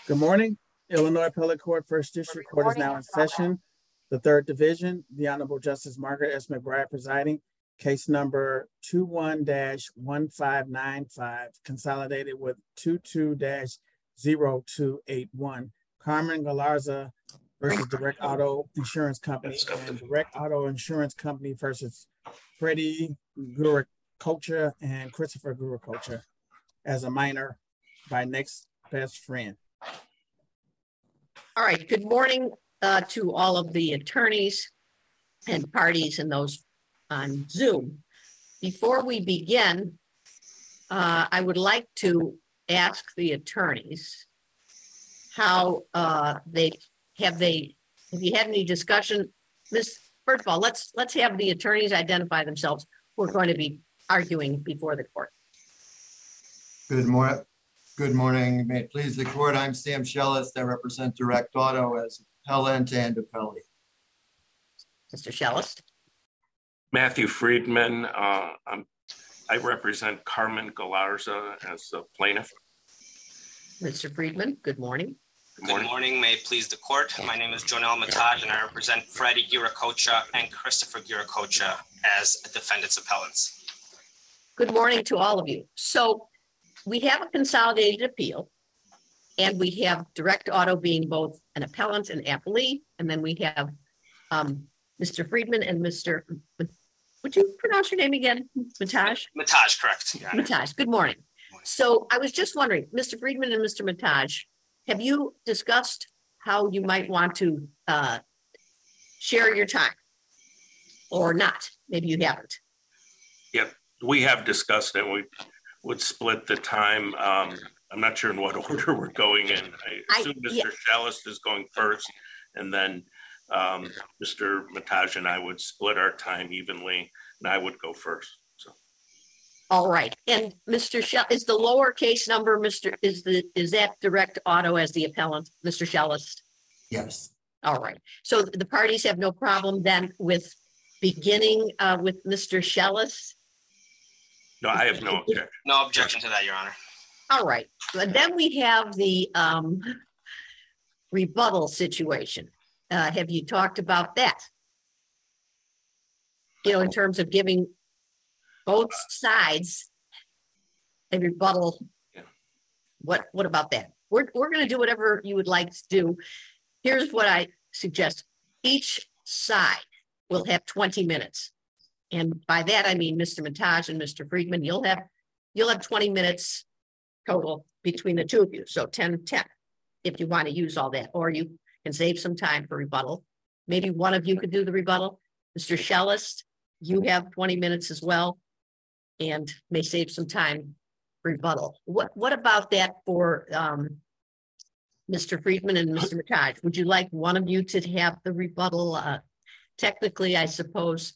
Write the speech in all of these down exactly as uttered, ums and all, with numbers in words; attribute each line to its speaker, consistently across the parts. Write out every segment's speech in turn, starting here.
Speaker 1: Good morning. Illinois Appellate Court First District Court is now in session. The Third Division, the Honorable Justice Margaret S. McBride presiding. Case number two one dash one five nine five, consolidated with two two dash zero two eight one. Carmen Galarza versus Direct Auto Insurance Company and Direct Auto Insurance Company versus Freddie Gurakocha and Christopher Gurakocha as a minor by next best friend.
Speaker 2: All right, good morning uh, to all of the attorneys and parties and those on Zoom. Before we begin, uh, I would like to ask the attorneys how uh, they have they have you had any discussion? This first of all, let's let's have the attorneys identify themselves. We're going to be arguing before the court.
Speaker 3: Good morning. Good morning. May it please the court. I'm Sam Shellis. I represent Direct Auto as appellant and appellee.
Speaker 2: Mister Shellis.
Speaker 4: Matthew Friedman. Uh, I'm, I represent Carmen Galarza as the plaintiff.
Speaker 2: Mister Friedman, good morning.
Speaker 5: Good morning. Good morning. May it please the court. My name is Jonel Mataj, and I represent Freddie Gurakocha and Christopher Gurakocha as defendants appellants.
Speaker 2: Good morning to all of you. So we have a consolidated appeal, and we have Direct Auto being both an appellant and appellee, and then we have um, Mister Friedman and Mister Would you pronounce your name again? Mataj?
Speaker 5: Mataj, correct. Yeah.
Speaker 2: Mataj, good morning. So I was just wondering, Mister Friedman and Mister Mataj, have you discussed how you might want to uh, share your time or not? Maybe you haven't.
Speaker 4: Yep, we have discussed it. We would split the time. Um, I'm not sure in what order we're going in. I assume I, Mister Yeah. Shellis is going first, and then um, Mister Mataj and I would split our time evenly, and I would go first. So,
Speaker 2: all right. And Mister Shell is the lower case number. Mister is the is that Direct Auto as the appellant, Mister Shellis?
Speaker 3: Yes.
Speaker 2: All right. So the parties have no problem then with beginning uh, with Mister Shellis.
Speaker 4: No, I have no objection.
Speaker 5: No objection to that, Your Honor.
Speaker 2: All right. And then we have the um, rebuttal situation. Uh, have you talked about that? You know, in terms of giving both sides a rebuttal.
Speaker 4: Yeah.
Speaker 2: What What about that? We're we're going to do whatever you would like to do. Here's what I suggest. Each side will have twenty minutes. And by that, I mean, Mister Mataj and Mister Friedman, you'll have you'll have twenty minutes total between the two of you. So ten, ten, if you want to use all that, or you can save some time for rebuttal. Maybe one of you could do the rebuttal. Mister Shellis, you have twenty minutes as well, and may save some time for rebuttal. What, what about that for um, Mister Friedman and Mister Mataj? Would you like one of you to have the rebuttal? Uh, technically, I suppose.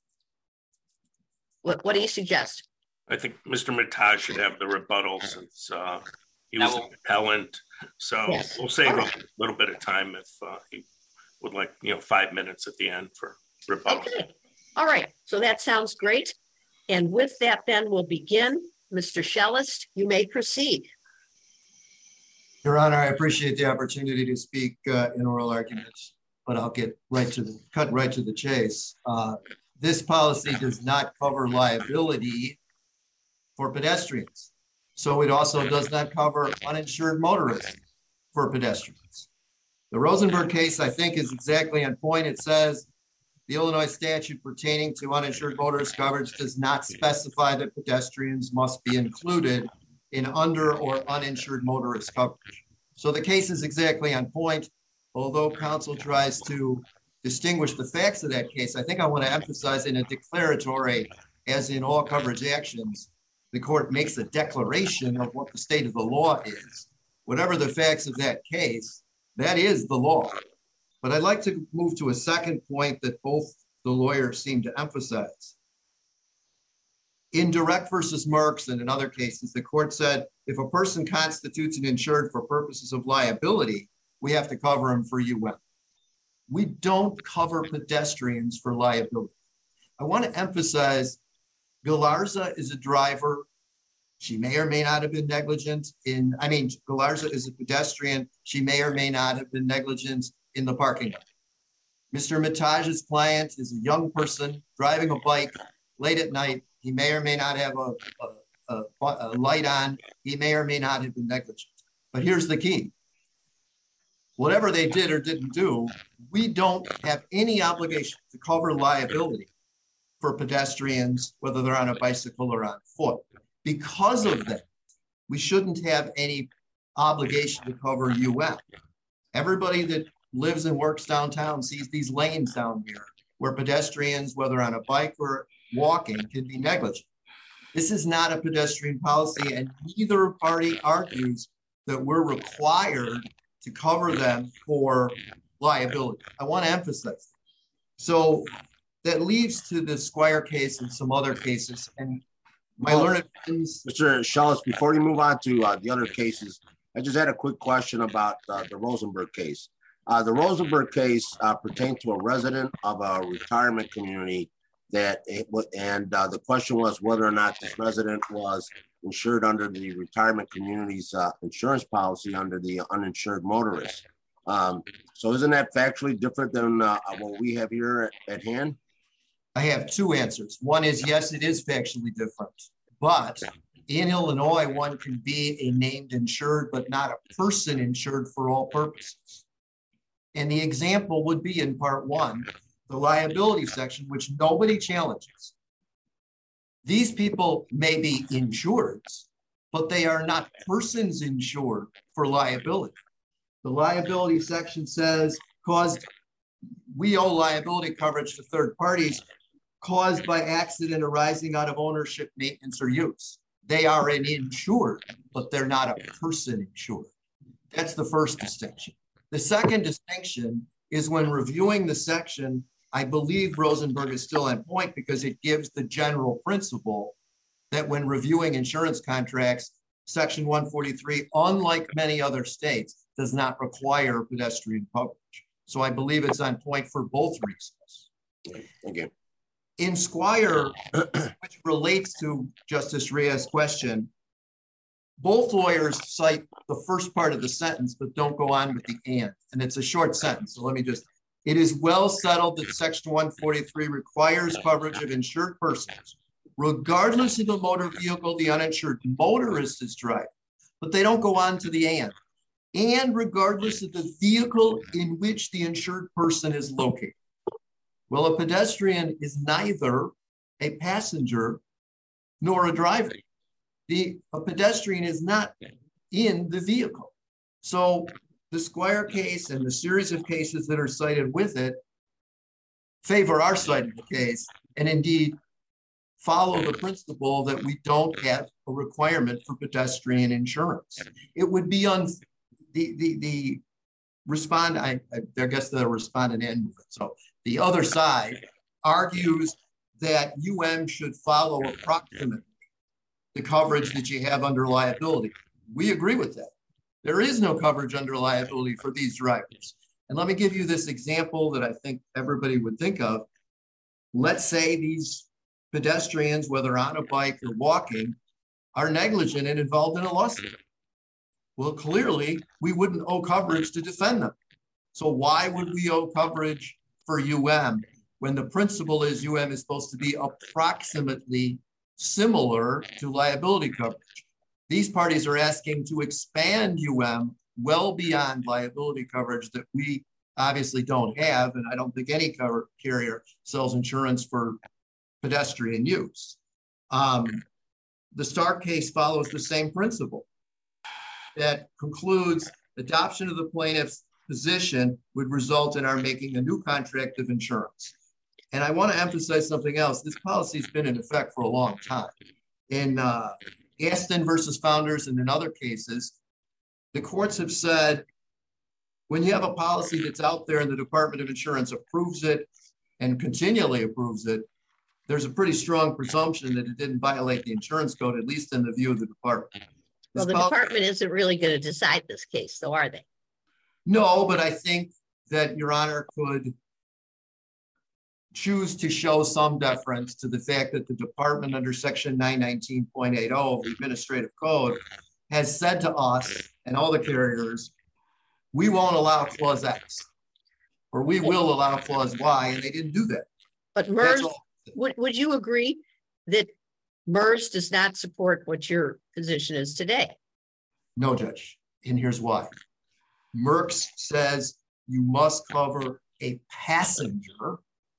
Speaker 2: What, what do you suggest?
Speaker 4: I think Mister Mataj should have the rebuttal since uh, he was an appellant. So yes. We'll save right. a little bit of time if uh, he would like, you know, five minutes at the end for rebuttal.
Speaker 2: Okay. All right. So that sounds great. And with that, then we'll begin. Mister Shellis, you may proceed.
Speaker 3: Your Honor, I appreciate the opportunity to speak uh, in oral arguments, but I'll get right to the cut right to the chase. Uh, This policy does not cover liability for pedestrians. So it also does not cover uninsured motorists for pedestrians. The Rosenberg case, I think, is exactly on point. It says the Illinois statute pertaining to uninsured motorist coverage does not specify that pedestrians must be included in under or uninsured motorist coverage. So the case is exactly on point, although counsel tries to distinguish the facts of that case. I think I want to emphasize in a declaratory, as in all coverage actions, the court makes a declaration of what the state of the law is. Whatever the facts of that case, that is the law. But I'd like to move to a second point that both the lawyers seem to emphasize. In Direct versus Merckx and in other cases, the court said, if a person constitutes an insured for purposes of liability, we have to cover him for U M. We don't cover pedestrians for liability. I want to emphasize Galarza is a driver She may or may not have been negligent in, I mean, Galarza is a pedestrian. She may or may not have been negligent in the parking lot. Mister Mitaj's client is a young person driving a bike late at night. He may or may not have a, a, a, a light on. He may or may not have been negligent. But here's the key. Whatever they did or didn't do, we don't have any obligation to cover liability for pedestrians, whether they're on a bicycle or on foot. Because of that, we shouldn't have any obligation to cover U M. Everybody that lives and works downtown sees these lanes down here where pedestrians, whether on a bike or walking, can be negligent. This is not a pedestrian policy, and neither party argues that we're required to cover them for liability. I want to emphasize that. So that leads to the Squire case and some other cases. And my well, learned friends.
Speaker 6: Mister Schellis, before you move on to uh, the other cases, I just had a quick question about uh, the Rosenberg case. Uh, the Rosenberg case uh, pertained to a resident of a retirement community that it was, and uh, the question was whether or not this resident was insured under the retirement community's uh, insurance policy under the uninsured motorist. Um, so isn't that factually different than uh, what we have here at, at hand?
Speaker 3: I have two answers. One is yes, it is factually different, but in Illinois, one can be a named insured, but not a person insured for all purposes. And the example would be in part one, the liability section, which nobody challenges. These people may be insured, but they are not persons insured for liability. The liability section says caused, we owe liability coverage to third parties caused by accident arising out of ownership, maintenance, or use. They are an insured, but they're not a person insured. That's the first distinction. The second distinction is when reviewing the section, I believe Rosenberg is still on point because it gives the general principle that when reviewing insurance contracts, section one forty-three, unlike many other states, does not require pedestrian coverage. So I believe it's on point for both reasons.
Speaker 6: Okay.
Speaker 3: In Squire, which relates to Justice Reyes' question, both lawyers cite the first part of the sentence, but don't go on with the and. And it's a short sentence. So let me just, it is well settled that section one forty-three requires coverage of insured persons, regardless of the motor vehicle the uninsured motorist is driving. But they don't go on to the and. And regardless of the vehicle in which the insured person is located. Well, a pedestrian is neither a passenger nor a driver. The, a pedestrian is not in the vehicle. So the Squire case and the series of cases that are cited with it favor our side of the case and indeed follow the principle that we don't have a requirement for pedestrian insurance. It would be on the, the, the respond, I, I guess the respondent end movement. So the other side argues that U M should follow approximately the coverage that you have under liability. We agree with that. There is no coverage under liability for these drivers. And let me give you this example that I think everybody would think of. Let's say these pedestrians, whether on a bike or walking, are negligent and involved in a lawsuit. Well, clearly, we wouldn't owe coverage to defend them. So why would we owe coverage for U M when the principle is U M is supposed to be approximately similar to liability coverage? These parties are asking to expand U M well beyond liability coverage that we obviously don't have, and I don't think any cover carrier sells insurance for pedestrian use. Um, the Stark case follows the same principle that concludes adoption of the plaintiff's position would result in our making a new contract of insurance. And I want to emphasize something else. This policy has been in effect for a long time. In uh, Aston versus Founders and in other cases, the courts have said, when you have a policy that's out there and the Department of Insurance approves it and continually approves it, there's a pretty strong presumption that it didn't violate the insurance code, at least in the view of the department.
Speaker 2: Well, the department isn't really going to decide this case, so are they?
Speaker 3: No, but I think that Your Honor could choose to show some deference to the fact that the department under section nine nineteen point eight oh of the administrative code has said to us and all the carriers, we won't allow clause X, or we will allow clause Y, and they didn't do that.
Speaker 2: But MERS, would, would you agree that MERS does not support what your position is today?
Speaker 3: No, Judge, and here's why. MERS says you must cover a passenger.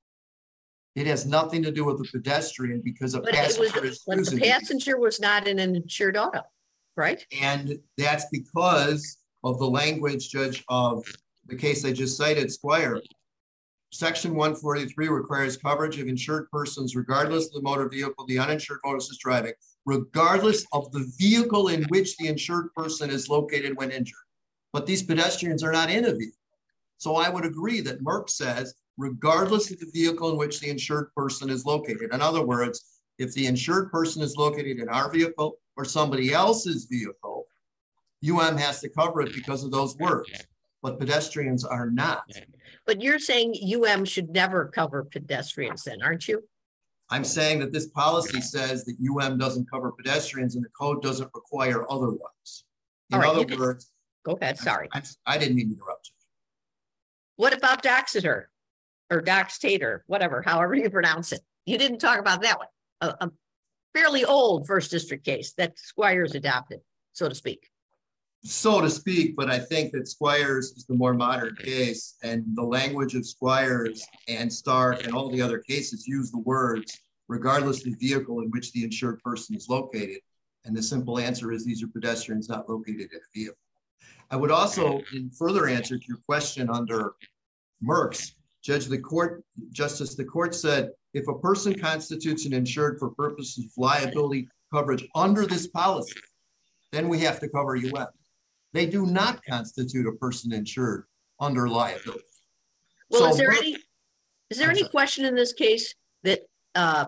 Speaker 3: It has nothing to do with the pedestrian because a
Speaker 2: But
Speaker 3: passenger
Speaker 2: it was,
Speaker 3: is
Speaker 2: when the
Speaker 3: using
Speaker 2: passenger was not in an insured auto, right?
Speaker 3: it. And that's because of the language, Judge, of the case I just cited, Squire. Section one forty-three requires coverage of insured persons regardless of the motor vehicle the uninsured motorist is driving, regardless of the vehicle in which the insured person is located when injured. But these pedestrians are not in a vehicle. So I would agree that MERS says, regardless of the vehicle in which the insured person is located. In other words, if the insured person is located in our vehicle or somebody else's vehicle, U M has to cover it because of those words, but pedestrians are not.
Speaker 2: But you're saying U M should never cover pedestrians then, aren't you?
Speaker 3: I'm saying that this policy says that U M doesn't cover pedestrians and the code doesn't require otherwise. In
Speaker 2: All right,
Speaker 3: other
Speaker 2: can,
Speaker 3: words,
Speaker 2: go ahead, sorry.
Speaker 3: I, I didn't mean to interrupt you.
Speaker 2: What about Doxeter or Doxtator, whatever, however you pronounce it? You didn't talk about that one. A, a fairly old first district case that Squires adopted, so to speak.
Speaker 3: So to speak, but I think that Squires is the more modern case, and the language of Squires and Stark and all the other cases use the words regardless of the vehicle in which the insured person is located. And the simple answer is these are pedestrians not located in a vehicle. I would also, in further answer to your question under MERS, Judge, the court, Justice, the court said, if a person constitutes an insured for purposes of liability coverage under this policy, then we have to cover U M. They do not constitute a person insured under liability.
Speaker 2: Well,
Speaker 3: so
Speaker 2: is there any is there
Speaker 3: I'm
Speaker 2: any
Speaker 3: sorry.
Speaker 2: question in this case that uh,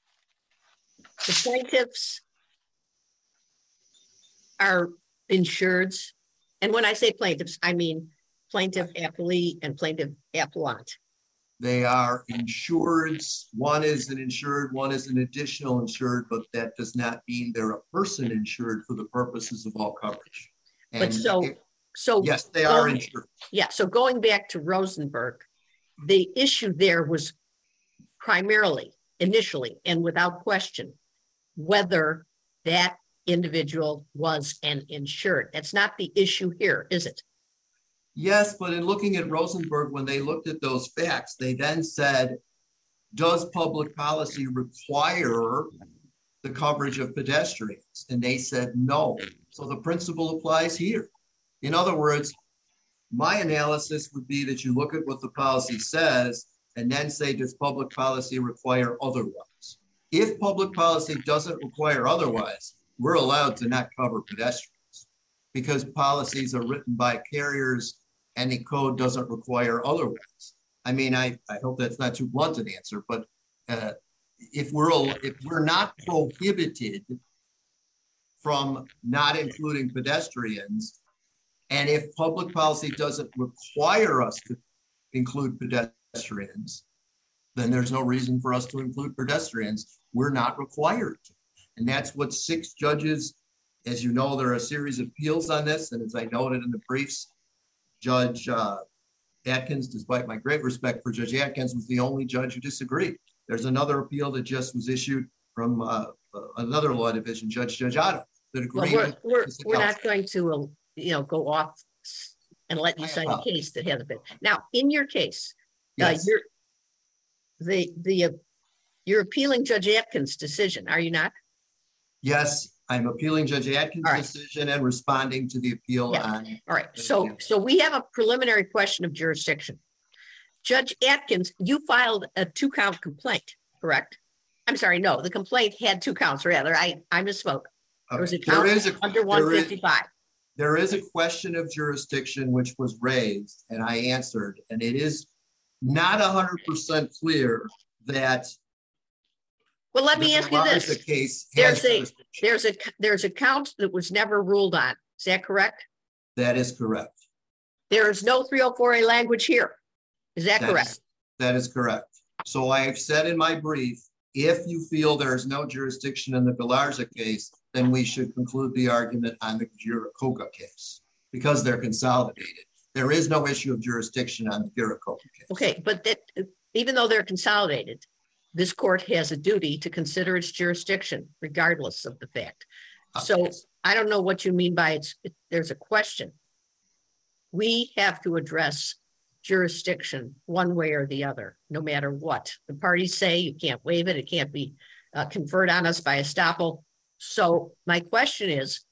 Speaker 2: the plaintiffs are insureds? And when I say plaintiffs, I mean plaintiff appellee and plaintiff appellant.
Speaker 3: They are insureds. One is an insured, one is an additional insured, but that does not mean they're a person insured for the purposes of all coverage. And
Speaker 2: But so,
Speaker 3: it,
Speaker 2: so
Speaker 3: yes, they are
Speaker 2: going,
Speaker 3: insured.
Speaker 2: Yeah. So going back to Rosenberg, the issue there was primarily, initially, and without question, whether that individual was an insured. That's not the issue here, is it?
Speaker 3: Yes, but in looking at Rosenberg, when they looked at those facts, they then said, does public policy require the coverage of pedestrians? And they said no. So the principle applies here. In other words, my analysis would be that you look at what the policy says and then say, does public policy require otherwise? If public policy doesn't require otherwise, we're allowed to not cover pedestrians because policies are written by carriers and the code doesn't require otherwise. I mean, I, I hope that's not too blunt an answer, but uh, if we're if we're not prohibited from not including pedestrians, and if public policy doesn't require us to include pedestrians, then there's no reason for us to include pedestrians. We're not required to. And that's what six judges, as you know, there are a series of appeals on this. And as I noted in the briefs, Judge uh, Atkins, despite my great respect for Judge Atkins, was the only judge who disagreed. There's another appeal that just was issued from uh, uh, another law division, Judge Judge Otto, that agreed.
Speaker 2: Well, we're we're, we're not going to, uh, you know, go off and let you cite a case that hasn't been. Now, in your case,
Speaker 3: yes.
Speaker 2: uh, you're the the uh, you're appealing Judge Atkins' decision, are you not?
Speaker 3: Yes, I'm appealing Judge Atkins'
Speaker 2: right.
Speaker 3: decision and responding to the appeal
Speaker 2: yeah.
Speaker 3: on.
Speaker 2: All right. So, so we have a preliminary question of jurisdiction. Judge Atkins, you filed a two-count complaint, correct? I'm sorry, no, the complaint had two counts. Rather, I I misspoke. There was a count there is a, under one fifty-five.
Speaker 3: There is, there is a question of jurisdiction which was raised, and I answered, and it is not one hundred percent clear that.
Speaker 2: Well, let me ask you this.
Speaker 3: The case
Speaker 2: there's a there's a there's a count that was never ruled on. Is that correct?
Speaker 3: That is correct. There
Speaker 2: is no three oh four A language here. Is that, that correct?
Speaker 3: Is, that is correct. So I've said in my brief, if you feel there is no jurisdiction in the Galarza case, then we should conclude the argument on the Giracocha case because they're consolidated. There is no issue of jurisdiction on the Giracocha case.
Speaker 2: Okay, but that even though they're consolidated, this court has a duty to consider its jurisdiction regardless of the fact. So I don't know what you mean by it's, it, there's a question. We have to address jurisdiction one way or the other, no matter what. The parties say you can't waive it, it can't be uh, conferred on us by estoppel. So my question is,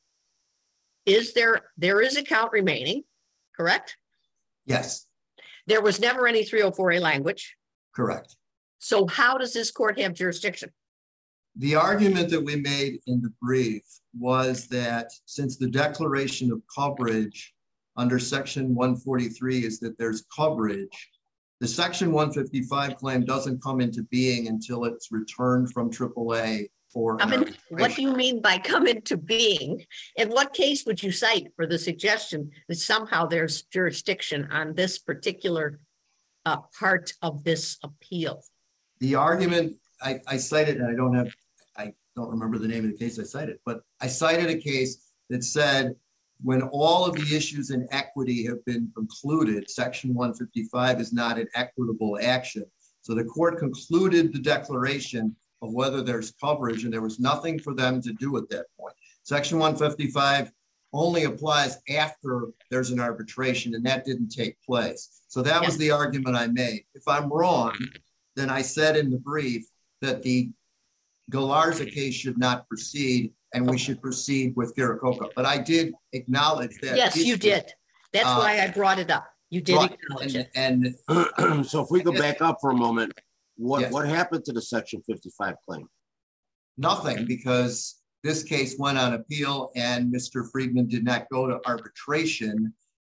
Speaker 2: is there, there is a count remaining, correct?
Speaker 3: Yes.
Speaker 2: There was never any three oh four A language.
Speaker 3: Correct.
Speaker 2: So how does this court have jurisdiction?
Speaker 3: The argument that we made in the brief was that since the declaration of coverage under section one forty-three is that there's coverage, the section one fifty-five claim doesn't come into being until it's returned from triple A for.
Speaker 2: I mean, what do you mean by come into being? In what case would you cite for the suggestion that somehow there's jurisdiction on this particular uh, part of this appeal?
Speaker 3: The argument I, I cited, and I don't have, I don't remember the name of the case I cited, but I cited a case that said when all of the issues in equity have been concluded, section one fifty-five is not an equitable action. So the court concluded the declaration of whether there's coverage and there was nothing for them to do at that point. Section one fifty-five only applies after there's an arbitration, and that didn't take place. So that was the argument I made. If I'm wrong, then I said in the brief that the Galarza case should not proceed and we should proceed with Giracocha. But I did acknowledge that.
Speaker 2: Yes, issue. You did. That's uh, why I brought it up. You did right. acknowledge
Speaker 3: and,
Speaker 2: it.
Speaker 6: And so if we go back up for a moment, what,
Speaker 3: yes.
Speaker 6: what happened to the section fifty-five claim?
Speaker 3: Nothing, because this case went on appeal and Mister Friedman did not go to arbitration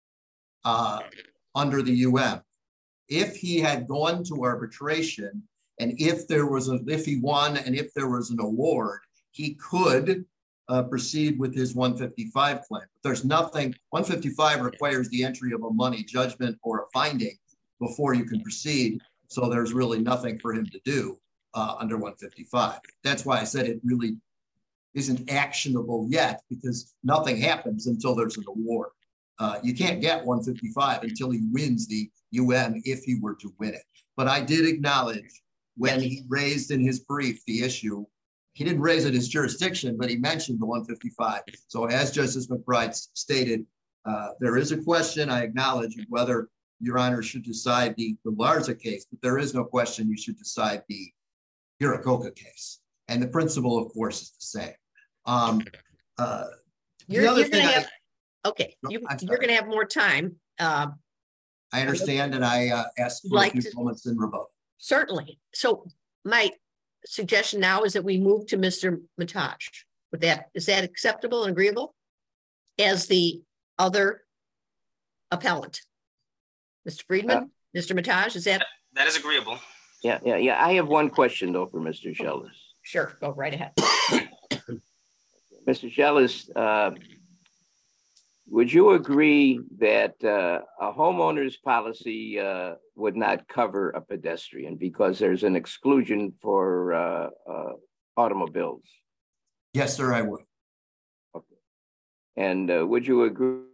Speaker 3: uh, under the U M. If he had gone to arbitration and if there was a, if he won and if there was an award, he could uh, proceed with his one fifty-five claim. But there's nothing, one fifty-five requires the entry of a money judgment or a finding before you can proceed. So there's really nothing for him to do uh, under one fifty-five. That's why I said it really isn't actionable yet, because nothing happens until there's an award. Uh, you can't get one fifty-five until he wins the U M if he were to win it. But I did acknowledge when he raised in his brief the issue, he didn't raise it as jurisdiction, but he mentioned the one fifty-five. So as Justice McBride stated, uh, there is a question, I acknowledge, whether Your Honor should decide the, the Galarza case, but there is no question you should decide the Giracocha case. And the principle, of course, is the same. Um, uh,
Speaker 2: you're,
Speaker 3: the other
Speaker 2: you're
Speaker 3: thing
Speaker 2: gonna
Speaker 3: I,
Speaker 2: have, okay, you, you're going to have more time. Uh,
Speaker 3: I understand, and I uh, asked for like a few to, moments in rebuttal.
Speaker 2: Certainly. So my suggestion now is that we move to Mister Mataj. With that, is that acceptable and agreeable as the other appellant? Mister Friedman, uh, Mister Mataj, is that?
Speaker 5: That is agreeable.
Speaker 7: Yeah, yeah, yeah. I have one question though for Mister Schelles.
Speaker 2: Sure, go right ahead.
Speaker 7: Mister Schelles, uh, would you agree that uh, a homeowner's policy uh, would not cover a pedestrian because there's an exclusion for uh, uh, automobiles?
Speaker 3: Yes, sir, I would.
Speaker 7: Okay. And uh, would you agree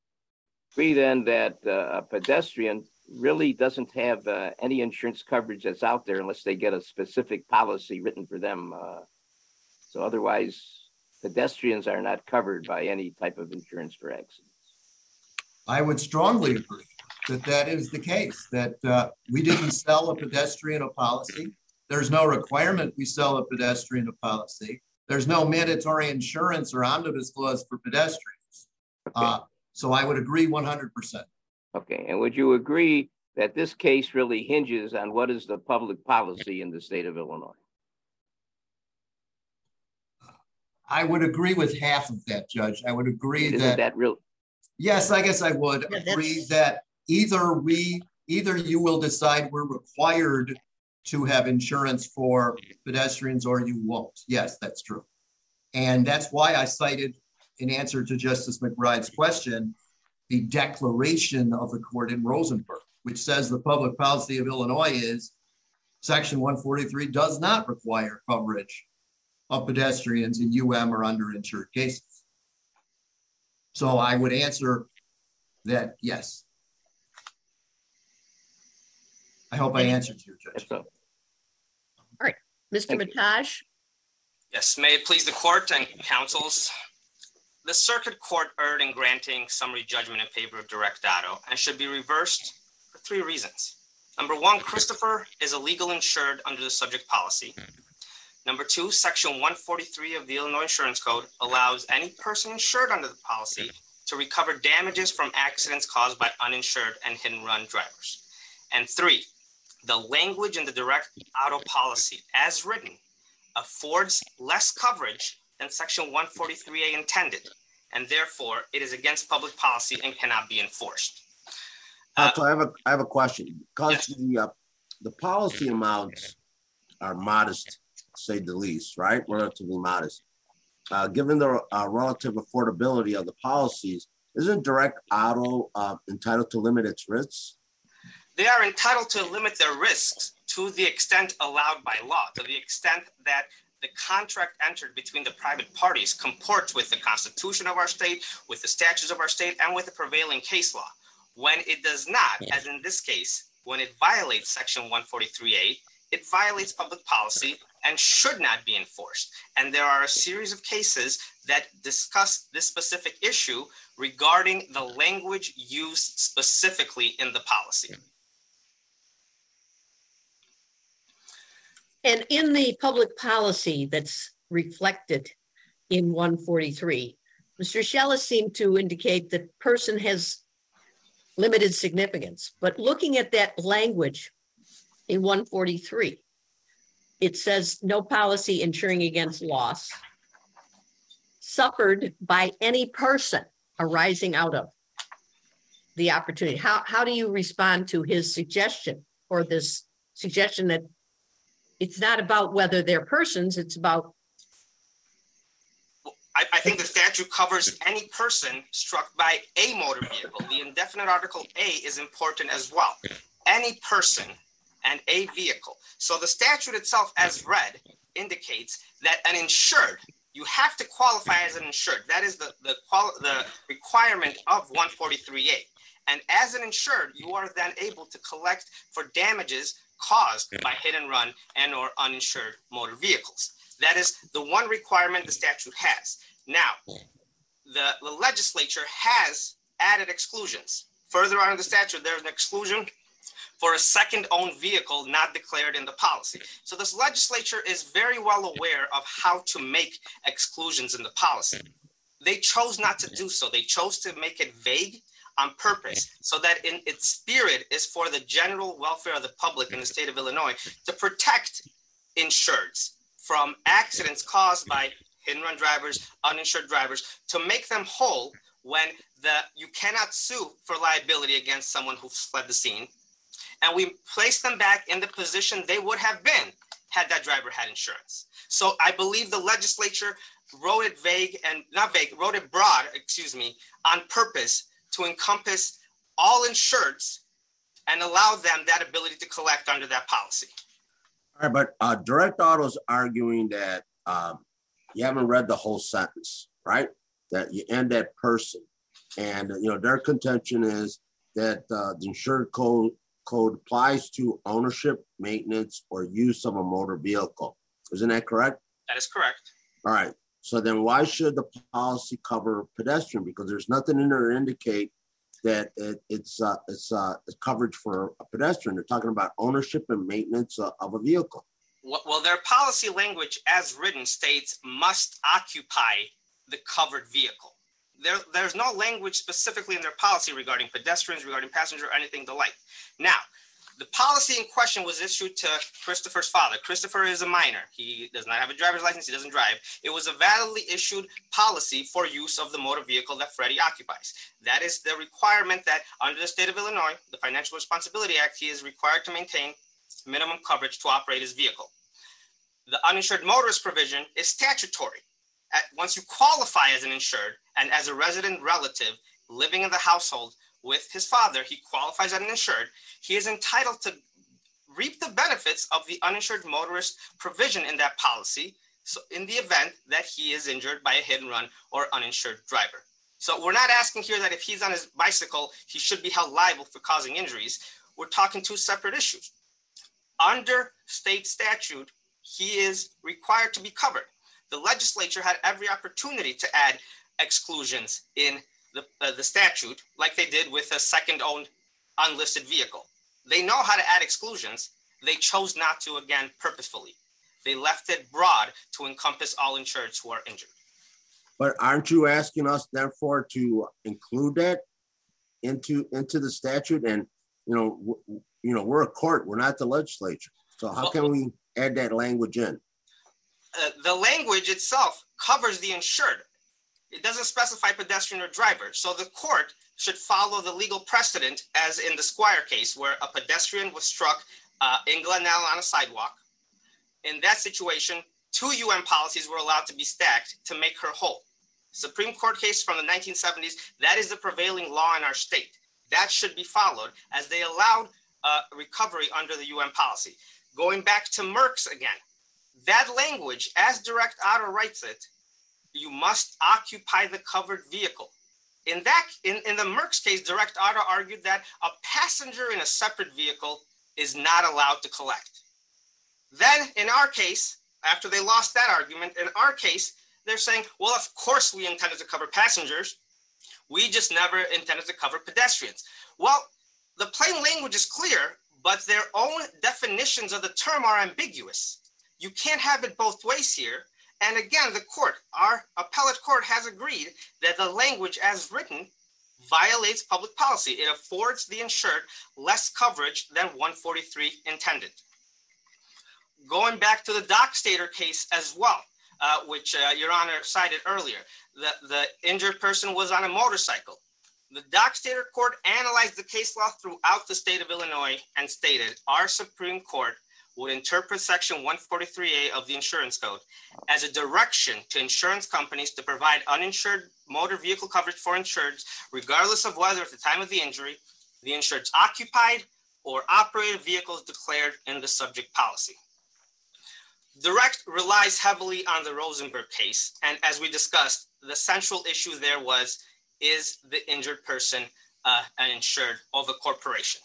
Speaker 7: then that uh, a pedestrian really doesn't have uh, any insurance coverage that's out there unless they get a specific policy written for them? Uh, so otherwise, pedestrians are not covered by any type of insurance for accidents.
Speaker 3: I would strongly agree that that is the case, that uh, we didn't sell a pedestrian a policy. There's no requirement we sell a pedestrian a policy. There's no mandatory insurance or omnibus clause for pedestrians. Okay. Uh, so I would agree one hundred percent.
Speaker 7: Okay, and would you agree that this case really hinges on what is the public policy in the state of Illinois?
Speaker 3: I would agree with half of that, Judge. I would agree
Speaker 7: Isn't
Speaker 3: that,
Speaker 7: that real?
Speaker 3: Yes, I guess I would yeah, agree that either we, either you will decide we're required to have insurance for pedestrians or you won't. Yes, that's true. And that's why I cited, in answer to Justice McBride's question, the declaration of the court in Rosenberg, which says the public policy of Illinois is Section one forty-three does not require coverage of pedestrians in U M or underinsured cases. So I would answer that yes. I hope I answered your question.
Speaker 7: So,
Speaker 2: All right, Mister
Speaker 7: Thank you.
Speaker 2: Mataj,
Speaker 5: Yes, may it please the court and counsels. The circuit court erred in granting summary judgment in favor of Direct Auto and should be reversed for three reasons. Number one, Christopher is a legal insured under the subject policy. Number two, Section one forty-three of the Illinois Insurance Code allows any person insured under the policy to recover damages from accidents caused by uninsured and hit and run drivers. And three, the language in the Direct Auto policy as written affords less coverage than Section one forty-three A intended, and therefore it is against public policy and cannot be enforced.
Speaker 6: Uh, so I have a I have a question. Because
Speaker 5: Yes.
Speaker 6: the uh, the policy amounts are modest, to say the least, right? Relatively modest. Uh, given the uh, relative affordability of the policies, isn't Direct Auto uh, entitled to limit its risks?
Speaker 5: They are entitled to limit their risks to the extent allowed by law, to the extent that the contract entered between the private parties comports with the Constitution of our state, with the statutes of our state, and with the prevailing case law. When it does not, as in this case, when it violates Section one forty-three A, it violates public policy and should not be enforced. And there are a series of cases that discuss this specific issue regarding the language used specifically in the policy.
Speaker 2: and in the public policy that's reflected in one forty-three, Mister Schellis seemed to indicate that person has limited significance, but looking at that language in one forty-three, it says no policy insuring against loss suffered by any person arising out of the opportunity. How, how do you respond to his suggestion, or this suggestion that it's not about whether they're persons, it's about
Speaker 5: I, I think the statute covers any person struck by a motor vehicle. The indefinite article A is important as well. Any person and a vehicle. So the statute itself, as read, indicates that an insured, you have to qualify as an insured. That is the, the, quali the requirement of one forty-three A. And as an insured, you are then able to collect for damages caused by hit and run and or uninsured motor vehicles. That is the one requirement the statute has. Now, the, the legislature has added exclusions. Further on in the statute, there's an exclusion for a second owned vehicle not declared in the policy. So this legislature is very well aware of how to make exclusions in the policy. They chose not to do so. They chose to make it vague on purpose, so that in its spirit is for the general welfare of the public in the state of Illinois to protect insureds from accidents caused by hit and run drivers, uninsured drivers, to make them whole when the you cannot sue for liability against someone who fled the scene. And we place them back in the position they would have been had that driver had insurance. So I believe the legislature wrote it vague and not vague, wrote it broad, excuse me, on purpose to encompass all insureds and allow them that ability to collect under that policy.
Speaker 6: All right, but uh, Direct Auto's arguing that um, you haven't read the whole sentence, right? That you end at person. And, you know, their contention is that uh, the insured code, code applies to ownership, maintenance, or use of a motor vehicle. Isn't that correct?
Speaker 5: That is correct.
Speaker 6: All right. So then why should the policy cover pedestrian? Because there's nothing in there to indicate that it, it's uh, it's uh, coverage for a pedestrian. They're talking about ownership and maintenance uh, of a vehicle.
Speaker 5: Well, their policy language as written states must occupy the covered vehicle. There, there's no language specifically in their policy regarding pedestrians, regarding passenger, or anything the like. Now, the policy in question was issued to Christopher's father. Christopher is a minor. He does not have a driver's license. He doesn't drive. It was a validly issued policy for use of the motor vehicle that Freddie occupies. That is the requirement that under the state of Illinois, the Financial Responsibility Act, he is required to maintain minimum coverage to operate his vehicle. The uninsured motorist provision is statutory. At, once you qualify as an insured and as a resident relative living in the household with his father, he qualifies as an insured. He is entitled to reap the benefits of the uninsured motorist provision in that policy. So in the event that he is injured by a hit and run or uninsured driver. So we're not asking here that if he's on his bicycle, he should be held liable for causing injuries. We're talking two separate issues. Under state statute, he is required to be covered. The legislature had every opportunity to add exclusions in the, uh, the statute, like they did with a second-owned unlisted vehicle. They know how to add exclusions. They chose not to, again, purposefully. They left it broad to encompass all insureds who are injured.
Speaker 6: But aren't you asking us, therefore, to include that into into the statute? And you know, w- you know, we're a court, we're not the legislature. So how well, can we add that language in?
Speaker 5: Uh, the language itself covers the insured. It doesn't specify pedestrian or driver. So the court should follow the legal precedent, as in the Squire case, where a pedestrian was struck uh, in Glenelg on a sidewalk. In that situation, two U N policies were allowed to be stacked to make her whole. Supreme Court case from the nineteen seventies, that is the prevailing law in our state. That should be followed, as they allowed uh, recovery under the U N policy. Going back to Merck's again, that language, as Direct Auto writes it, you must occupy the covered vehicle. In that, in, in the Merck's case, Direct Auto argued that a passenger in a separate vehicle is not allowed to collect. Then in our case, after they lost that argument, in our case, they're saying, well, of course we intended to cover passengers. We just never intended to cover pedestrians. Well, the plain language is clear, but their own definitions of the term are ambiguous. You can't have it both ways here. And again, the court, our appellate court, has agreed that the language as written violates public policy. It affords the insured less coverage than one forty-three intended. Going back to the Dockstader case as well, uh, which uh, Your Honor cited earlier, the, the injured person was on a motorcycle. The Dockstader court analyzed the case law throughout the state of Illinois and stated our Supreme Court would interpret section one forty-three A of the insurance code as a direction to insurance companies to provide uninsured motor vehicle coverage for insureds, regardless of whether at the time of the injury, the insured's occupied or operated vehicles declared in the subject policy. Direct relies heavily on the Rosenberg case. And as we discussed, the central issue there was, is the injured person uh, an insured of a corporation?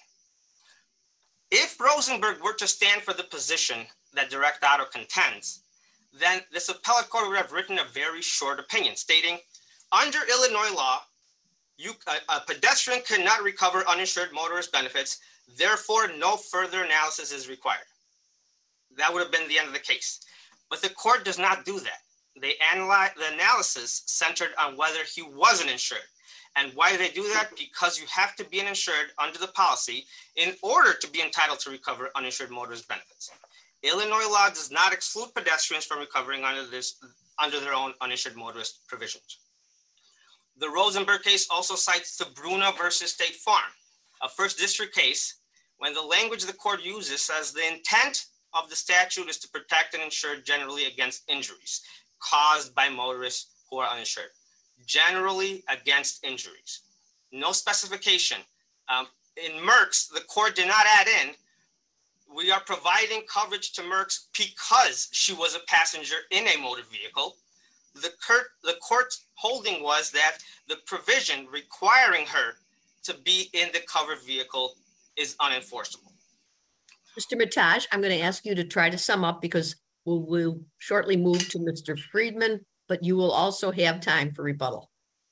Speaker 5: If Rosenberg were to stand for the position that Direct Auto contends, then this appellate court would have written a very short opinion stating, under Illinois law, you, a, a pedestrian cannot recover uninsured motorist benefits, therefore no further analysis is required. That would have been the end of the case. But the court does not do that. They analyze the analysis centered on whether he was an insured. And why do they do that? Because you have to be an insured under the policy in order to be entitled to recover uninsured motorist benefits. Illinois law does not exclude pedestrians from recovering under this under their own uninsured motorist provisions. The Rosenberg case also cites the Bruna versus State Farm, a first district case, when the language the court uses says the intent of the statute is to protect an insured generally against injuries caused by motorists who are uninsured. Generally against injuries. No specification. Um, in Merck's, the court did not add in, we are providing coverage to Merck's because she was a passenger in a motor vehicle. The, court, the court's holding was that the provision requiring her to be in the covered vehicle is unenforceable.
Speaker 2: Mister Mitaj, I'm going to ask you to try to sum up because we'll, we'll shortly move to Mister Friedman, but you will also have time for rebuttal.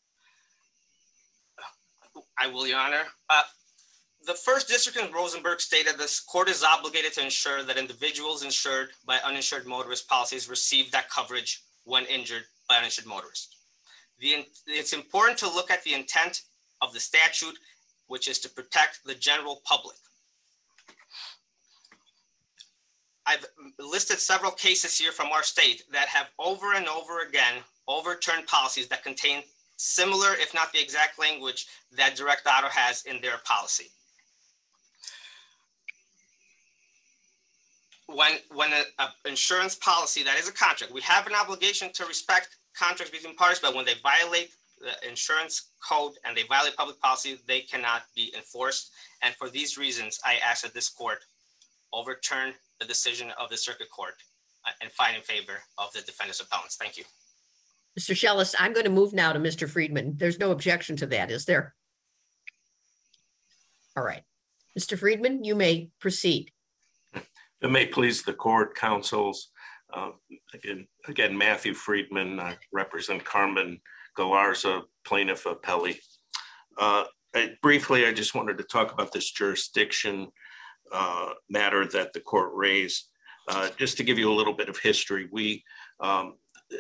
Speaker 5: I will, Your Honor. Uh, the first district in Rosenberg stated this court is obligated to ensure that individuals insured by uninsured motorist policies receive that coverage when injured by uninsured motorists. The, it's important to look at the intent of the statute, which is to protect the general public. I've listed several cases here from our state that have over and over again overturned policies that contain similar, if not the exact language that Direct Auto has in their policy. When, when an insurance policy, that is a contract, we have an obligation to respect contracts between parties, but when they violate the insurance code and they violate public policy, they cannot be enforced. And for these reasons, I ask that this court overturn the decision of the circuit court uh, and find in favor of the defendant's appellants. Thank you.
Speaker 2: Mister Shellis, I'm going to move now to Mister Friedman. There's no objection to that, is there? All right. Mister Friedman, you may proceed.
Speaker 4: It may please the court, counsels. Uh, again, again, Matthew Friedman, I represent Carmen Galarza, plaintiff appellee. Uh, I, briefly, I just wanted to talk about this jurisdiction uh, matter that the court raised. Uh, just to give you a little bit of history, we, um,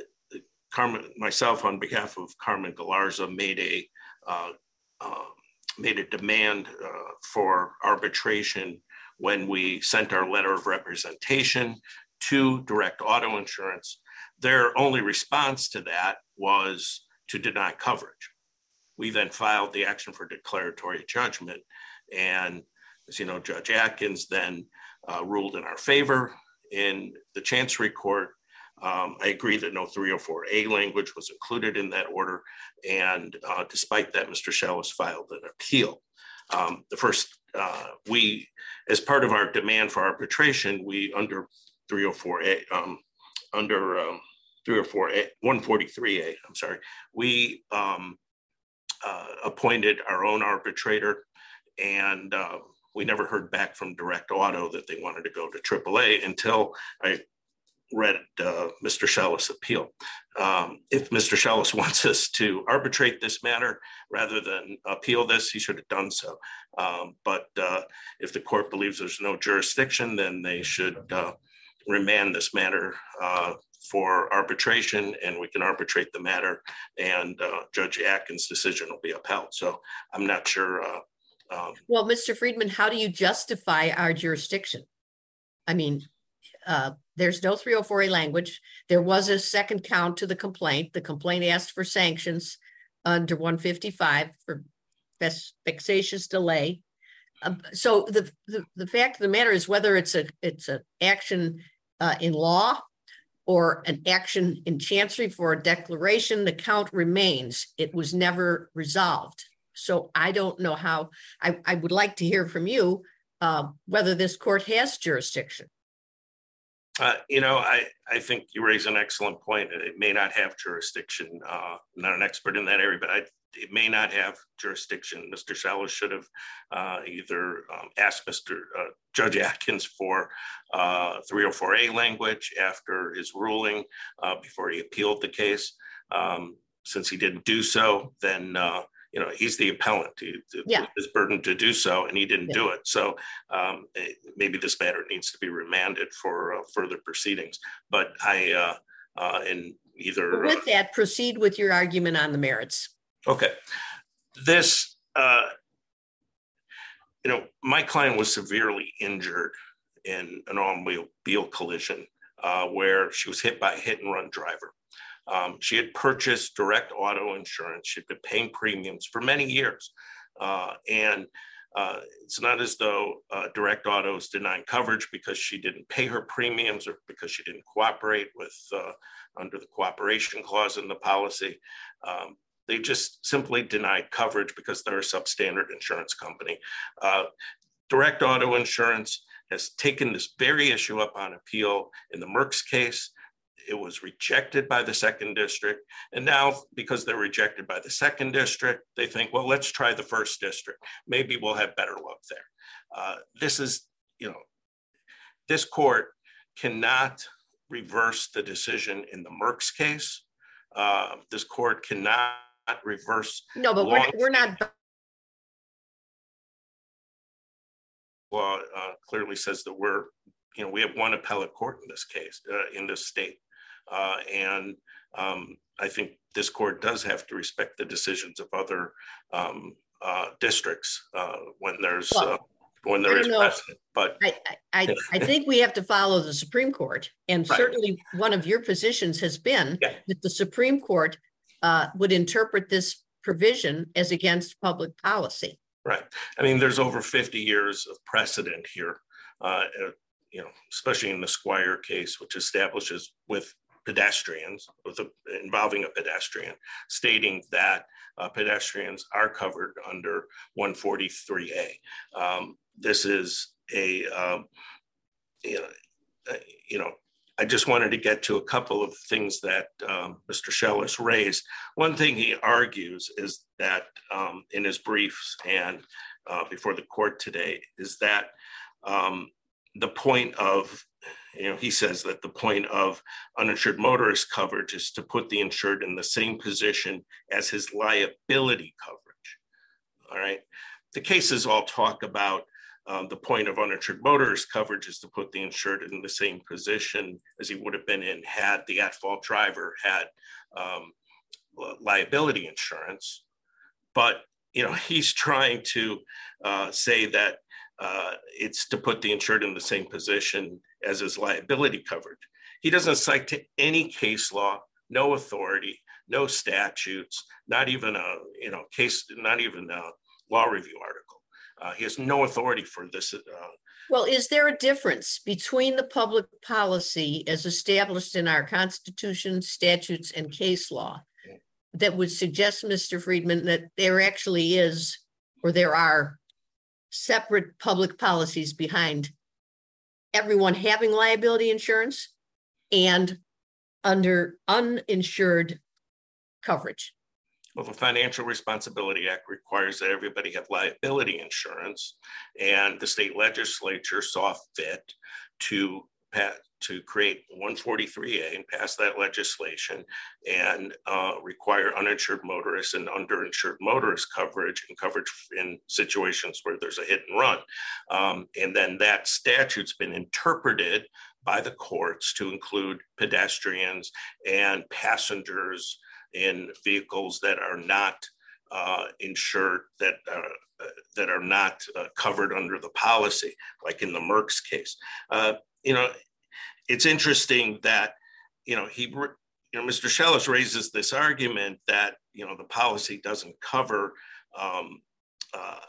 Speaker 4: Carmen, myself on behalf of Carmen Galarza made a uh, uh, made a demand uh, for arbitration when we sent our letter of representation to Direct Auto Insurance. Their only response to that was to deny coverage. We then filed the action for declaratory judgment. And as you know, Judge Atkins then uh, ruled in our favor in the Chancery Court. Um, I agree that no three oh four A language was included in that order. And uh, despite that, Mister Shellis filed an appeal. Um, the first, uh, we, as part of our demand for arbitration, we under three oh four A, um, under um, three oh four A, one forty-three A, I'm sorry, we um, uh, appointed our own arbitrator, and uh, we never heard back from Direct Auto that they wanted to go to triple A until I read uh, Mister Shellis' appeal. Um, if Mister Shellis wants us to arbitrate this matter rather than appeal this, he should have done so. Um, but uh, if the court believes there's no jurisdiction, then they should uh, remand this matter uh, for arbitration, and we can arbitrate the matter, and uh, Judge Atkins' decision will be upheld. So I'm not sure. Uh, um,
Speaker 2: well, Mister Friedman, how do you justify our jurisdiction? I mean, uh, there's no three oh four A language. There was a second count to the complaint. The complaint asked for sanctions under one fifty-five for vexatious delay. Um, so the, the the fact of the matter is whether it's a it's an action uh, in law or an action in chancery for a declaration, the count remains. It was never resolved. So I don't know how. I, I would like to hear from you uh, whether this court has jurisdiction.
Speaker 4: Uh, you know, I, I think you raise an excellent point. It may not have jurisdiction. Uh, I'm not an expert in that area, but I, it may not have jurisdiction. Mister Shellis should have uh, either um, asked Mister Uh, Judge Atkins for uh, three oh four A language after his ruling uh, before he appealed the case. Um, since he didn't do so, then uh, you know, he's the appellant. He,
Speaker 2: yeah.
Speaker 4: His burden to do so, and he didn't
Speaker 2: yeah.
Speaker 4: do it. So um, it, maybe this matter needs to be remanded for uh, further proceedings. But I, uh, uh, in either
Speaker 2: well, with that, proceed with your argument on the merits.
Speaker 4: Okay, this, uh, you know, my client was severely injured in an automobile collision uh, where she was hit by a hit and run driver. Um, she had purchased Direct Auto Insurance. She'd been paying premiums for many years. Uh, and uh, it's not as though uh, Direct Auto is denying coverage because she didn't pay her premiums or because she didn't cooperate with uh, under the cooperation clause in the policy. Um, they just simply denied coverage because they're a substandard insurance company. Uh, Direct Auto Insurance has taken this very issue up on appeal in the Merck's case. It was rejected by the second district. And now, because they're rejected by the second district, they think, well, let's try the first district. Maybe we'll have better luck there. Uh, this is, you know, this court cannot reverse the decision in the Merck's case. Uh, this court cannot reverse.
Speaker 2: No, but we're, we're not.
Speaker 4: Law uh, clearly says that we're, you know, we have one appellate court in this case, uh, in this state. Uh, and um, I think this court does have to respect the decisions of other um, uh, districts uh, when there's well, uh, when there is precedent. But
Speaker 2: I, I, I think we have to follow the Supreme Court, and right. certainly one of your positions has been yeah. that the Supreme Court uh, would interpret this provision as against public policy.
Speaker 4: Right. I mean, there's over fifty years of precedent here. Uh, you know, especially in the Squire case, which establishes with pedestrians, with a, involving a pedestrian, stating that uh, pedestrians are covered under one forty-three A. Um, this is a, um, you know, uh, you know, I just wanted to get to a couple of things that um, Mister Schellis raised. One thing he argues is that um, in his briefs and uh, before the court today is that um, the point of, you know, he says that the point of uninsured motorist coverage is to put the insured in the same position as his liability coverage. All right. The cases all talk about Um, the point of uninsured motorist coverage is to put the insured in the same position as he would have been in had the at-fault driver had um, liability insurance. But, you know, he's trying to uh, say that uh, it's to put the insured in the same position as his liability coverage. He doesn't cite to any case law, no authority, no statutes, not even a, you know, case, not even a law review article. Uh, he has no authority for this. Uh,
Speaker 2: well, is there a difference between the public policy as established in our Constitution, statutes, and case law that would suggest, Mister Friedman, that there actually is, or there are separate public policies behind everyone having liability insurance and under uninsured coverage?
Speaker 4: Well, the Financial Responsibility Act requires that everybody have liability insurance, and the state legislature saw fit to pass, to create one forty-three A and pass that legislation and uh, require uninsured motorists and underinsured motorist coverage and coverage in situations where there's a hit and run. Um, and then that statute's been interpreted by the courts to include pedestrians and passengers in vehicles that are not uh, insured, that are, uh, that are not uh, covered under the policy, like in the Merck's case. Uh, you know, it's interesting that, you know, he, you know, Mister Schellis raises this argument that, you know, the policy doesn't cover, um, uh,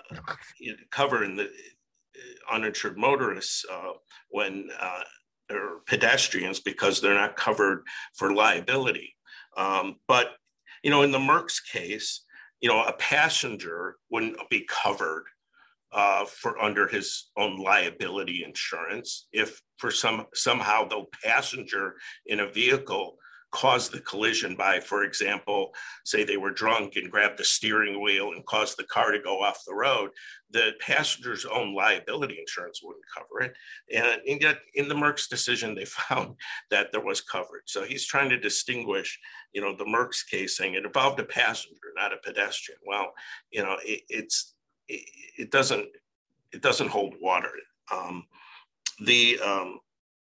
Speaker 4: cover in the uninsured motorists uh, when, uh, or pedestrians because they're not covered for liability. Um, but, you know, in the Merck's case, you know, a passenger wouldn't be covered uh, for under his own liability insurance if for some somehow the passenger in a vehicle caused the collision by, for example, say they were drunk and grabbed the steering wheel and caused the car to go off the road, the passenger's own liability insurance wouldn't cover it. And, and yet in the Merck's decision, they found that there was coverage. So he's trying to distinguish, you know, the Merck's case saying it involved a passenger, not a pedestrian. Well, you know, it, it's, it, it doesn't, it doesn't hold water. Um, the, um,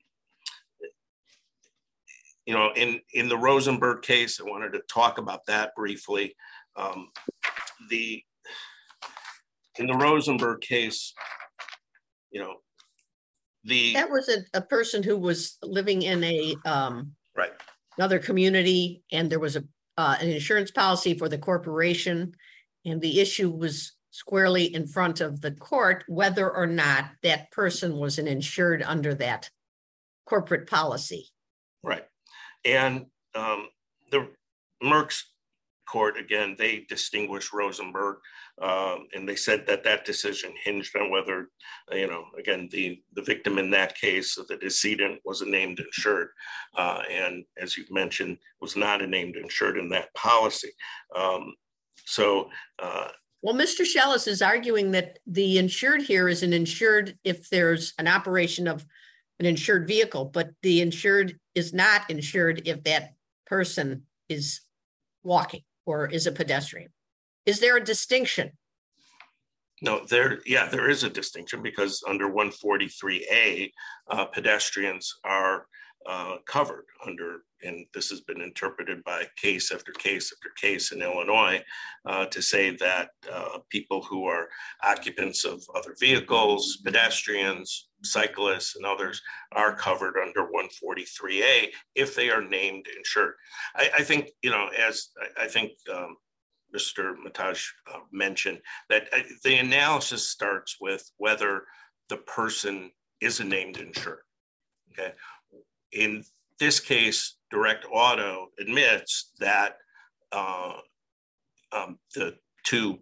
Speaker 4: You know, in, in the Rosenberg case, I wanted to talk about that briefly. Um, the in the Rosenberg case, you know, the
Speaker 2: that was a, a person who was living in a um,
Speaker 4: right
Speaker 2: another community, and there was a uh, an insurance policy for the corporation, and the issue was squarely in front of the court whether or not that person was an insured under that corporate policy.
Speaker 4: Right. And um, the Merck's court, again, they distinguished Rosenberg, um, and they said that that decision hinged on whether, you know, again, the, the victim in that case, the decedent, was a named insured. Uh, and as you mentioned, was not a named insured in that policy. Um, so. Uh,
Speaker 2: well, Mister Schellis is arguing that the insured here is an insured if there's an operation of an insured vehicle, but the insured is not insured if that person is walking or is a pedestrian. Is there a distinction?
Speaker 4: No, there, yeah, there is a distinction because under one forty-three A, uh, pedestrians are uh, covered under, and this has been interpreted by case after case after case in Illinois uh, to say that uh, people who are occupants of other vehicles, pedestrians, cyclists, and others are covered under one forty-three A if they are named insured. I, I think, you know, as I, I think um, Mister Mataj uh, mentioned, that uh, the analysis starts with whether the person is a named insured. Okay. In this case, Direct Auto admits that uh, um, the two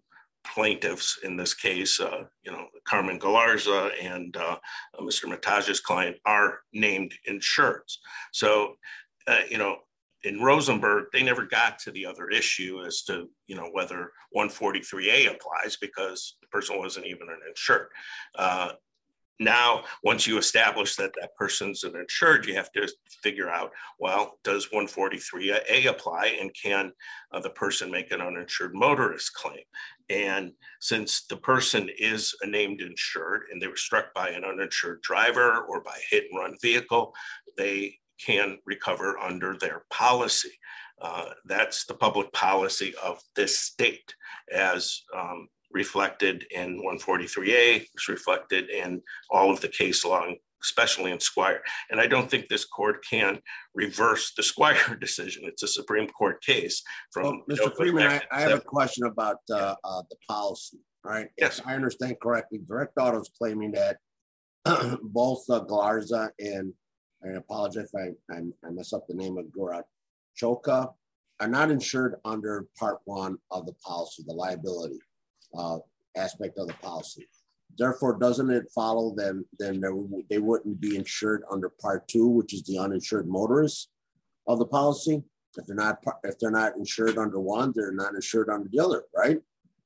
Speaker 4: plaintiffs in this case, uh, you know, Carmen Galarza and uh, Mister Mataj's client are named insureds. So, uh, you know, in Rosenberg, they never got to the other issue as to, you know, whether one forty-three A applies because the person wasn't even an insured. Uh, now, once you establish that that person's an insured, you have to figure out, well, does one forty-three A apply, and can uh, the person make an uninsured motorist claim? And since the person is a named insured and they were struck by an uninsured driver or by a hit and run vehicle, they can recover under their policy. Uh, that's the public policy of this state, as um, reflected in one forty-three A, it's reflected in all of the case law, especially in Squire. And I don't think this court can reverse the Squire decision. It's a Supreme Court case. From
Speaker 6: well, Mister Freeman, I, I have a question about uh, uh, the policy. All right.
Speaker 4: Yes.
Speaker 6: If I understand correctly, Direct Auto is claiming that both uh, Galarza and, I apologize if I, I, I mess up the name of Garachoka, are not insured under Part One of the policy, the liability uh, aspect of the policy. Therefore, doesn't it follow then then there, they wouldn't be insured under Part Two, which is the uninsured motorists of the policy? If they're not if they're not insured under one, they're not insured under the other, right?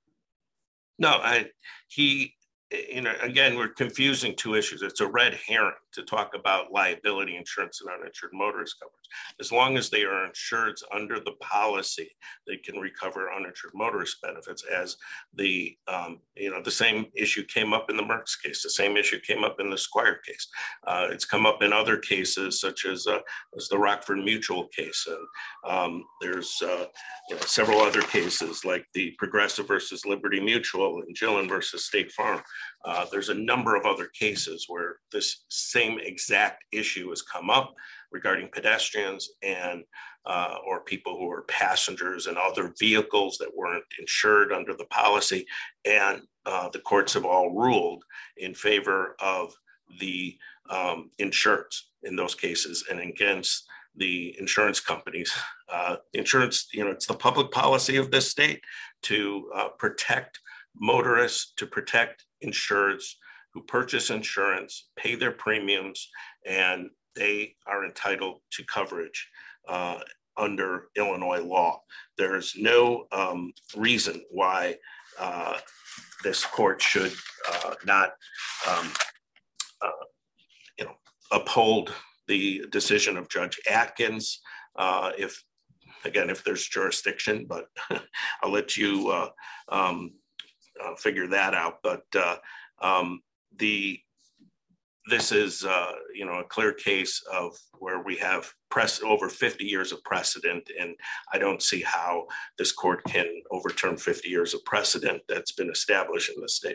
Speaker 4: No, I he. You know, again, we're confusing two issues. It's a red herring to talk about liability insurance and uninsured motorist coverage. As long as they are insured under the policy, they can recover uninsured motorist benefits. As the, um, you know, the same issue came up in the Merck's case. The same issue came up in the Squire case. Uh, it's come up in other cases, such as, uh, as the Rockford Mutual case. And um, there's uh, you know, several other cases like the Progressive versus Liberty Mutual and Gillen versus State Farm. Uh, there's a number of other cases where this same exact issue has come up regarding pedestrians and uh, or people who are passengers and other vehicles that weren't insured under the policy. And uh, the courts have all ruled in favor of the um, insureds in those cases and against the insurance companies. Uh, insurance, you know, it's the public policy of this state to uh, protect motorists, to protect insureds who purchase insurance, pay their premiums, and they are entitled to coverage uh, under Illinois law. There is no um, reason why uh, this court should uh, not, um, uh, you know, uphold the decision of Judge Atkins. Uh, if, again, if there's jurisdiction, but I'll let you uh, um, uh, figure that out. But uh, um, the this is, uh, you know, a clear case of where we have press over fifty years of precedent, and I don't see how this court can overturn fifty years of precedent that's been established in the state.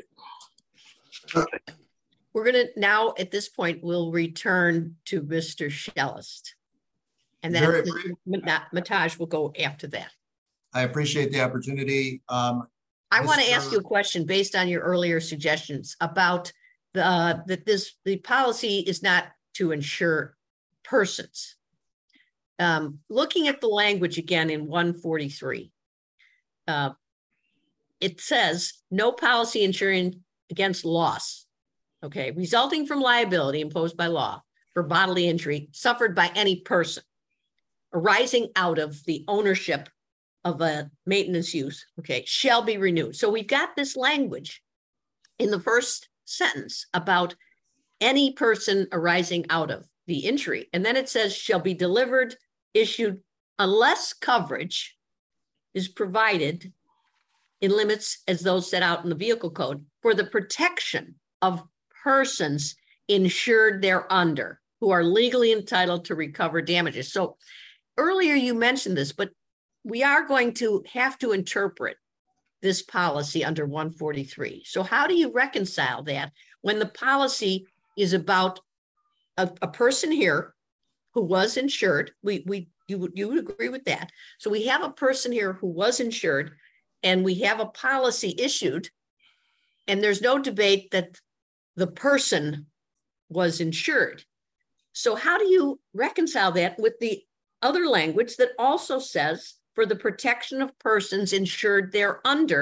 Speaker 2: We're going to now, at this point, we'll return to Mister Schellest, and then Mataj will go after that.
Speaker 3: I appreciate the opportunity. Um,
Speaker 2: I want to ask you a question based on your earlier suggestions about the uh, that this the policy is not to insure persons. Um, looking at the language again in one forty-three, uh, it says no policy insuring against loss, okay, resulting from liability imposed by law for bodily injury suffered by any person arising out of the ownership of a maintenance use, okay, shall be renewed. So we've got this language in the first sentence about any person arising out of the injury. And then it says shall be delivered, issued, unless coverage is provided in limits as those set out in the vehicle code for the protection of persons insured thereunder who are legally entitled to recover damages. So earlier you mentioned this, but we are going to have to interpret this policy under one forty-three. So how do you reconcile that when the policy is about a, a person here who was insured? We, we, you would, you would agree with that. So we have a person here who was insured and we have a policy issued, and there's no debate that the person was insured. So how do you reconcile that with the other language that also says for the protection of persons insured thereunder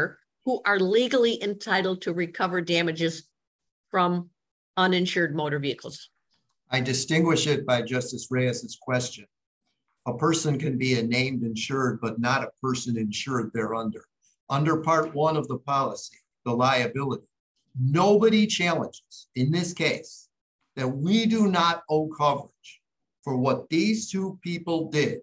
Speaker 2: who are legally entitled to recover damages from uninsured motor vehicles?
Speaker 3: I distinguish it by Justice Reyes's question. A person can be a named insured, but not a person insured thereunder. Under part one of the policy, the liability, nobody challenges in this case that we do not owe coverage for what these two people did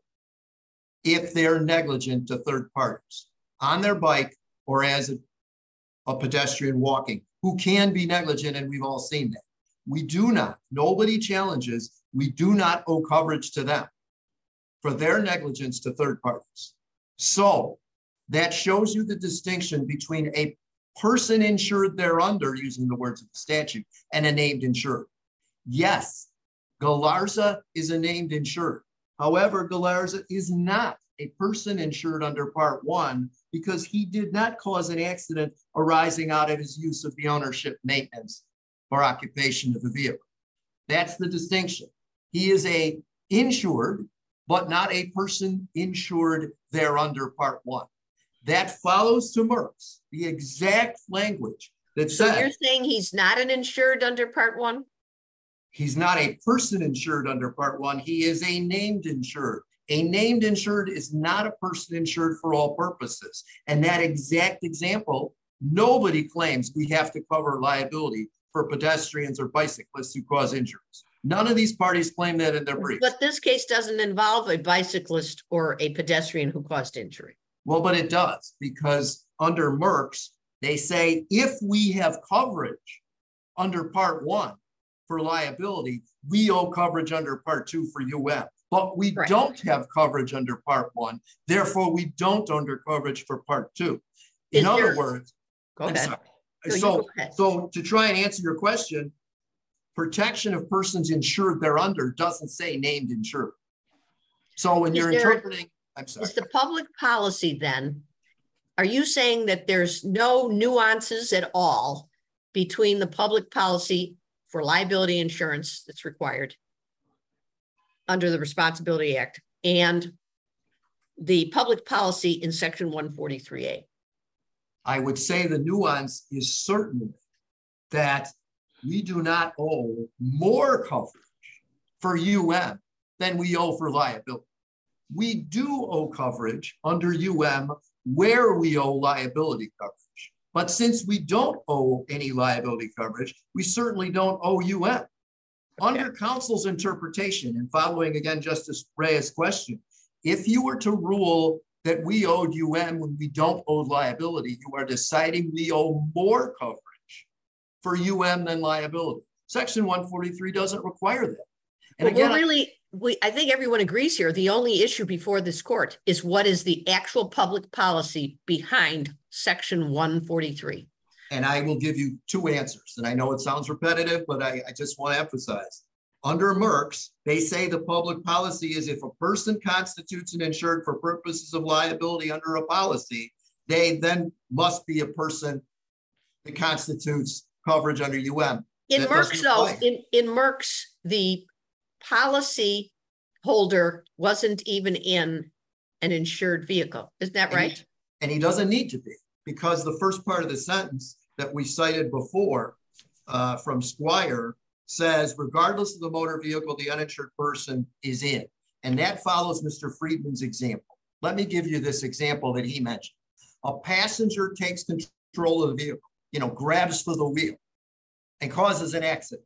Speaker 3: if they're negligent to third parties on their bike or as a, a pedestrian walking, who can be negligent, and we've all seen that. We do not, nobody challenges, we do not owe coverage to them for their negligence to third parties. So that shows you the distinction between a person insured thereunder, using the words of the statute, and a named insured. Yes, Galarza is a named insured. However, Galarza is not a person insured under part one because he did not cause an accident arising out of his use of the ownership, maintenance, or occupation of the vehicle. That's the distinction. He is a insured, but not a person insured thereunder part one. That follows to Merck's, the exact language that
Speaker 2: So
Speaker 3: says
Speaker 2: you're saying he's not an insured under part one?
Speaker 3: he's not a person insured under part one. He is a named insured. A named insured is not a person insured for all purposes. And that exact example, nobody claims we have to cover liability for pedestrians or bicyclists who cause injuries. None of these parties claim that in their briefs.
Speaker 2: But this case doesn't involve a bicyclist or a pedestrian who caused injury.
Speaker 3: Well, but it does, because under Merck's, they say if we have coverage under part one for liability, we owe coverage under part two for U M. But we
Speaker 2: Right.
Speaker 3: don't have coverage under part one. Therefore, we don't under coverage for part two. In
Speaker 2: Is
Speaker 3: other
Speaker 2: there-
Speaker 3: words,
Speaker 2: Go
Speaker 3: I'm
Speaker 2: ahead.
Speaker 3: sorry.
Speaker 2: No, you
Speaker 3: So,
Speaker 2: go ahead.
Speaker 3: so to try and answer your question, protection of persons insured thereunder doesn't say named insured. So when
Speaker 2: Is
Speaker 3: you're
Speaker 2: there-
Speaker 3: interpreting, I'm sorry.
Speaker 2: Is the public policy then, are you saying that there's no nuances at all between the public policy for liability insurance that's required under the Responsibility Act and the public policy in section one forty-three A?
Speaker 3: I would say the nuance is certainly that we do not owe more coverage for U M than we owe for liability. We do owe coverage under U M where we owe liability coverage. But since we don't owe any liability coverage, we certainly don't owe U M. Under counsel's interpretation, and following again Justice Reyes' question, if you were to rule that we owed U M when we don't owe liability, you are deciding we owe more coverage for U M than liability. Section one forty-three doesn't require that. And
Speaker 2: But
Speaker 3: again,
Speaker 2: we're really, we, I think everyone agrees here, the only issue before this court is what is the actual public policy behind section one forty-three?
Speaker 3: and I will give you two answers. And I know it sounds repetitive, but I, I just want to emphasize. Under Merck's, they say the public policy is if a person constitutes an insured for purposes of liability under a policy, they then must be a person that constitutes coverage under U M.
Speaker 2: In
Speaker 3: That
Speaker 2: Merck's
Speaker 3: doesn't
Speaker 2: though,
Speaker 3: apply.
Speaker 2: in, in Merck's, the policy holder wasn't even in an insured vehicle. Isn't that
Speaker 3: And he-
Speaker 2: right?
Speaker 3: And he doesn't need to be, because the first part of the sentence that we cited before uh, from Squire says, regardless of the motor vehicle the uninsured person is in. And that follows Mister Friedman's example. Let me give you this example that he mentioned. A passenger takes control of the vehicle, you know, grabs for the wheel and causes an accident.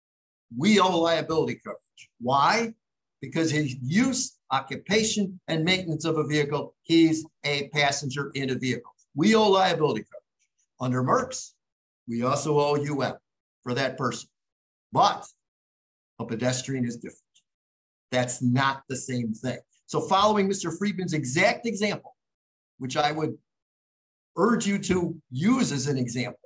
Speaker 3: We owe liability coverage. Why? Because his use, occupation, and maintenance of a vehicle, he's a passenger in a vehicle. We owe liability coverage. Under Merck's, we also owe U M for that person. But a pedestrian is different. That's not the same thing. So following Mister Friedman's exact example, which I would urge you to use as an example,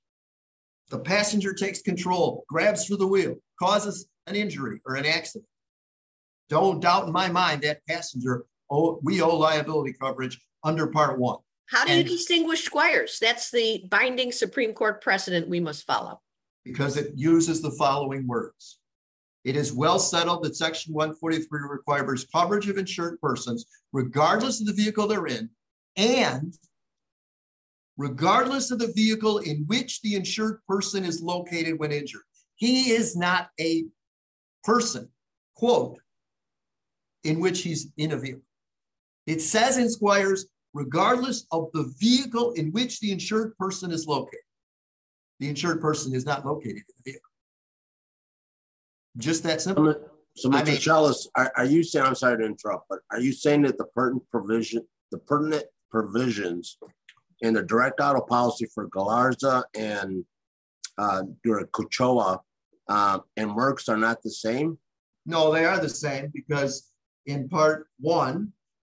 Speaker 3: the passenger takes control, grabs for the wheel, causes an injury or an accident. Don't doubt in my mind that passenger, oh, we owe liability coverage under part one.
Speaker 2: How do you
Speaker 3: And-
Speaker 2: distinguish Squires? That's the binding Supreme Court precedent we must follow.
Speaker 3: Because it uses the following words. It is well settled that section one forty-three requires coverage of insured persons, regardless of the vehicle they're in, and regardless of the vehicle in which the insured person is located when injured. He is not a person, quote, in which he's in a vehicle. It says in Squires, regardless of the vehicle in which the insured person is located. The insured person is not located in the vehicle. Just that simple.
Speaker 6: So, Mister
Speaker 3: I mean,
Speaker 6: Chalice, are, are you saying, I'm sorry to interrupt, but are you saying that the pertinent provision, the pertinent provisions in the direct auto policy for Galarza and uh, Duracochoa uh, and Merckx are not the same?
Speaker 3: No, they are the same because in part one,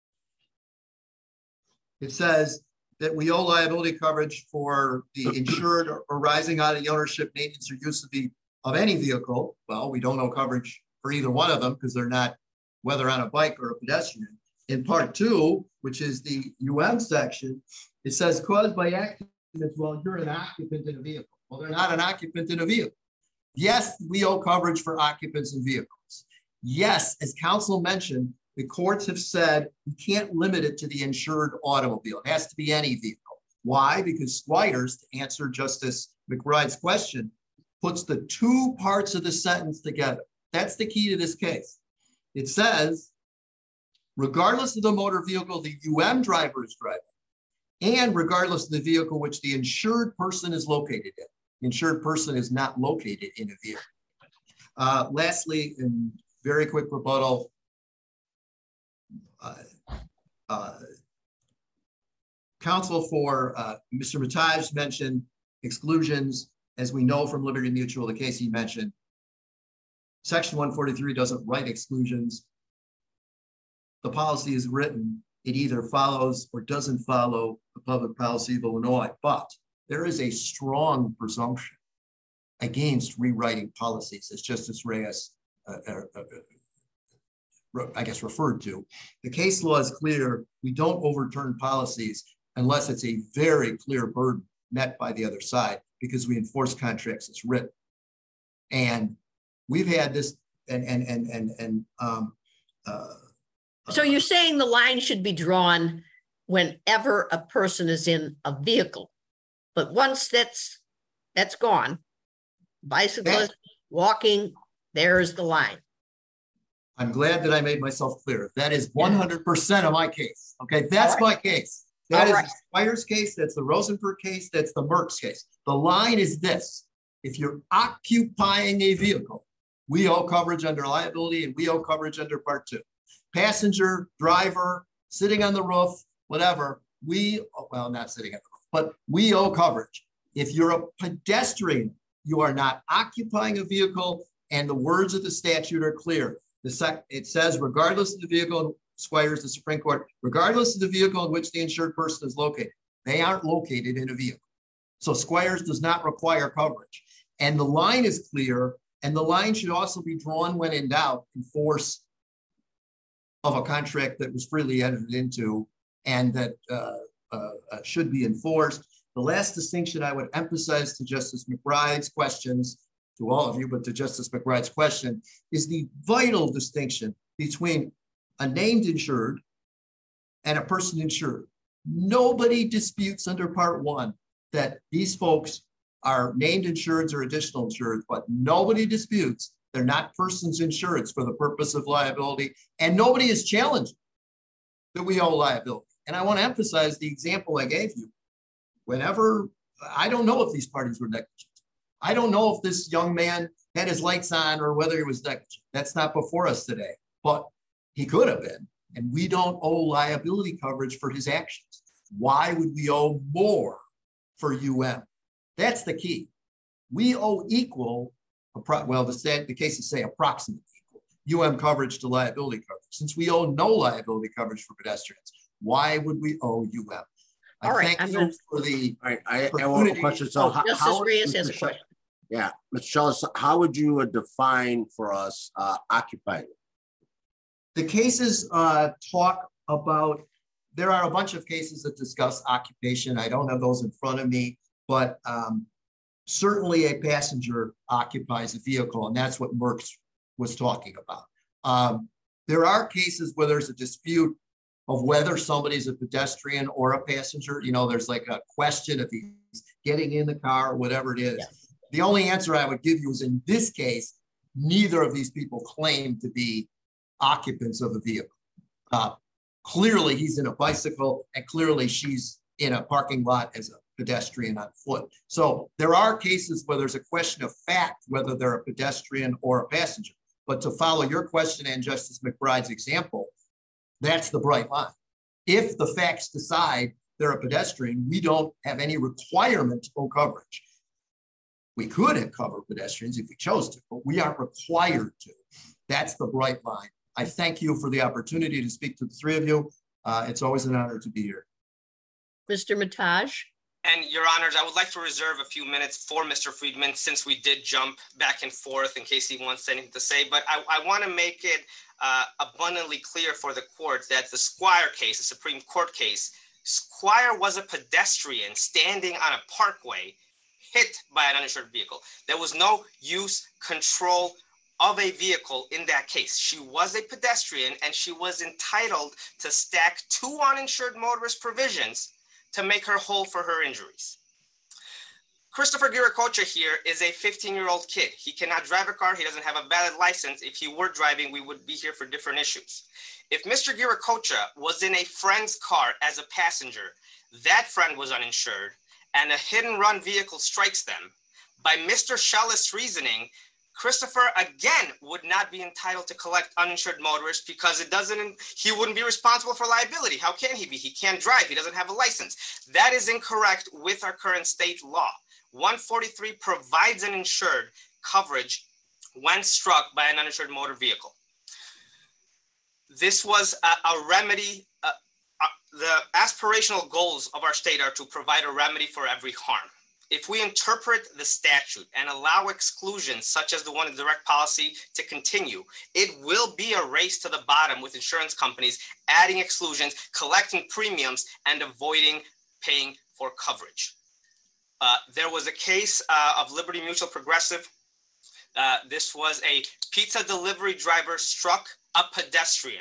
Speaker 3: it says that we owe liability coverage for the insured arising out of the ownership, maintenance, or use of the of any vehicle. Well, we don't owe coverage for either one of them because they're not, whether on a bike or a pedestrian. In part two, which is the U M section, it says caused by accidents while you're an occupant in a vehicle. Well, they're not an occupant in a vehicle. Yes, we owe coverage for occupants in vehicles. Yes, as counsel mentioned, the courts have said you can't limit it to the insured automobile. It has to be any vehicle. Why? Because Squires, to answer Justice McBride's question, puts the two parts of the sentence together. That's the key to this case. It says, regardless of the motor vehicle the U M driver is driving, and regardless of the vehicle which the insured person is located in. The insured person is not located in a vehicle. Uh, lastly, in very quick rebuttal, uh, uh, counsel for uh, Mister Mataj mentioned exclusions. As we know from Liberty Mutual, the case he mentioned, Section one forty-three doesn't write exclusions. The policy is written. It either follows or doesn't follow the public policy of Illinois, but there is a strong presumption against rewriting policies, as Justice Reyes, uh, uh, uh, I guess, referred to. The case law is clear. We don't overturn policies unless it's a very clear burden met by the other side, because we enforce contracts as written. And we've had this, and and and and and um, uh,
Speaker 2: so you're saying the line should be drawn whenever a person is in a vehicle, but once that's that's gone, bicyclist, walking, there's the line.
Speaker 3: I'm glad that I made myself clear. That is one hundred percent of my case. Okay, that's right. My case. That All is right. the Squires case. That's the Rosenberg case. That's the Merckx case. The line is this: if you're occupying a vehicle, we owe coverage under liability, and we owe coverage under Part Two. Passenger, driver, sitting on the roof, whatever, we, well, not sitting on the roof, but we owe coverage. If you're a pedestrian, you are not occupying a vehicle, and the words of the statute are clear. The sec, it says, regardless of the vehicle, Squires, the Supreme Court, regardless of the vehicle in which the insured person is located, they aren't located in a vehicle. So Squires does not require coverage. And the line is clear, and the line should also be drawn when in doubt in force of a contract that was freely entered into and that uh, uh, uh, should be enforced. The last distinction I would emphasize to Justice McBride's questions, to all of you, but to Justice McBride's question, is the vital distinction between a named insured and a person insured. Nobody disputes under Part One that these folks are named insureds or additional insureds, but nobody disputes they're not persons insureds for the purpose of liability, and nobody is challenged that we owe liability. And I want to emphasize the example I gave you. Whenever, I don't know if these parties were negligent. I don't know if this young man had his lights on or whether he was negligent. That's not before us today, but he could have been. And we don't owe liability coverage for his actions. Why would we owe more for U M? That's the key. We owe equal, well, the, the cases say approximately equal, U M coverage to liability coverage. Since we owe no liability coverage for pedestrians, why would we owe U M? I
Speaker 2: All right,
Speaker 3: thank
Speaker 2: I'm
Speaker 3: you
Speaker 2: gonna...
Speaker 3: for the
Speaker 6: All right, I, I want a question. So
Speaker 2: oh,
Speaker 6: how,
Speaker 2: Justice
Speaker 6: how
Speaker 2: Reyes has a question.
Speaker 6: Yeah, Mister Chalice, how would you uh, define for us uh, occupied?
Speaker 3: The cases uh, talk about, there are a bunch of cases that discuss occupation. I don't have those in front of me, but um, certainly a passenger occupies a vehicle, and that's what Merckx was talking about. Um, there are cases where there's a dispute of whether somebody's a pedestrian or a passenger. You know, there's like a question if he's getting in the car or whatever it is. Yeah. The only answer I would give you is in this case, neither of these people claim to be occupants of a vehicle. Uh, clearly he's in a bicycle and clearly she's in a parking lot as a pedestrian on foot. So there are cases where there's a question of fact, whether they're a pedestrian or a passenger. But to follow your question and Justice McBride's example, that's the bright line. If the facts decide they're a pedestrian, we don't have any requirement to owe coverage. We could have covered pedestrians if we chose to, but we aren't required to. That's the bright line. I thank you for the opportunity to speak to the three of you. Uh, it's always an honor to be here.
Speaker 2: Mister Mataj.
Speaker 5: And Your Honors, I would like to reserve a few minutes for Mister Friedman since we did jump back and forth in case he wants anything to say. But I, I want to make it uh, abundantly clear for the court that the Squire case, the Supreme Court case, Squire was a pedestrian standing on a parkway hit by an uninsured vehicle. There was no use, control of a vehicle in that case. She was a pedestrian and she was entitled to stack two uninsured motorist provisions to make her whole for her injuries. Christopher Giracocha here is a fifteen-year-old kid. He cannot drive a car. He doesn't have a valid license. If he were driving, we would be here for different issues. If Mister Giracocha was in a friend's car as a passenger, that friend was uninsured, and a hit-and-run vehicle strikes them, by Mister Schellest's reasoning, Christopher, again, would not be entitled to collect uninsured motorists because it doesn't, he wouldn't be responsible for liability. How can he be? He can't drive. He doesn't have a license. That is incorrect with our current state law. one forty-three provides an insured coverage when struck by an uninsured motor vehicle. This was a, a remedy. Uh, uh, the aspirational goals of our state are to provide a remedy for every harm. If we interpret the statute and allow exclusions such as the one in direct policy to continue, it will be a race to the bottom with insurance companies adding exclusions, collecting premiums, and avoiding paying for coverage. Uh, there was a case uh, of Liberty Mutual Progressive. Uh, this was a pizza delivery driver struck a pedestrian.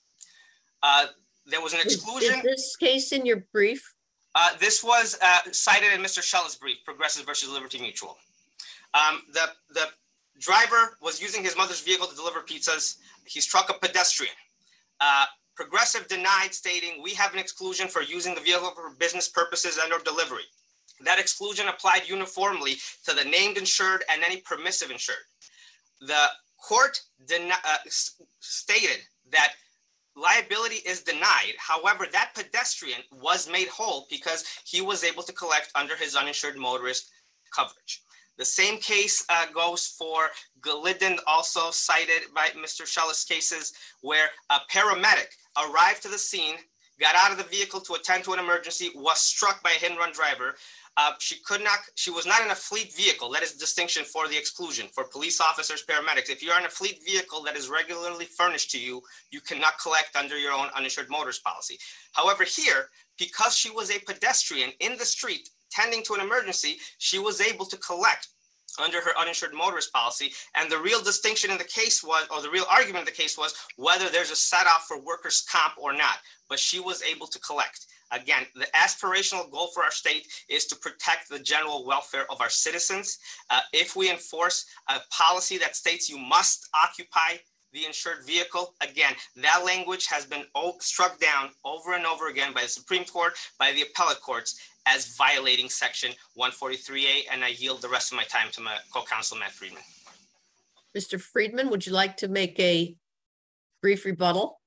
Speaker 5: Uh, there was an exclusion.
Speaker 2: Is, is this case in your brief?
Speaker 5: Uh, this was uh, cited in Mister Schellest's brief, Progressive versus Liberty Mutual. Um, the, the driver was using his mother's vehicle to deliver pizzas. He struck a pedestrian. Uh, Progressive denied, stating, we have an exclusion for using the vehicle for business purposes and or delivery. That exclusion applied uniformly to the named insured and any permissive insured. The court den- uh, stated that liability is denied. However, that pedestrian was made whole because he was able to collect under his uninsured motorist coverage. The same case uh, goes for Glidden, also cited by Mister Schellest's cases, where a paramedic arrived to the scene, got out of the vehicle to attend to an emergency, was struck by a hit-and-run driver. Uh, she could not, she was not in a fleet vehicle. That is the distinction for the exclusion for police officers, paramedics. If you are in a fleet vehicle that is regularly furnished to you, you cannot collect under your own uninsured motorist policy. However, here, because she was a pedestrian in the street tending to an emergency, she was able to collect under her uninsured motorist policy. And the real distinction in the case was, or the real argument in the case was, whether there's a set off for workers' comp or not, but she was able to collect. Again, the aspirational goal for our state is to protect the general welfare of our citizens. Uh, if we enforce a policy that states you must occupy the insured vehicle, again, that language has been struck down over and over again by the Supreme Court, by the appellate courts, as violating Section one forty-three A, and I yield the rest of my time to my co-counsel, Matt Friedman.
Speaker 2: Mister Friedman, would you like to make a brief rebuttal?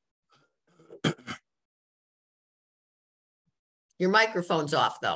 Speaker 2: Your microphone's off, though.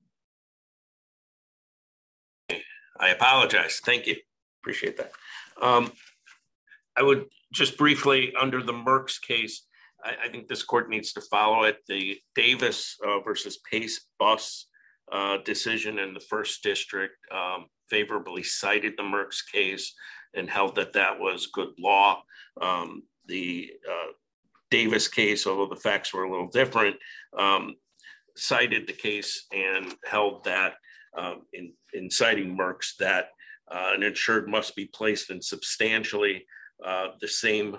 Speaker 4: I apologize. Thank you. Appreciate that. Um, I would just briefly, under the Merckx case, I, I think this court needs to follow it. The Davis uh, versus Pace bus uh, decision in the first district um, favorably cited the Merckx case and held that that was good law. Um, the uh, Davis case, although the facts were a little different, um, cited the case and held that um, in, in citing Merckx that uh, an insured must be placed in substantially uh, the same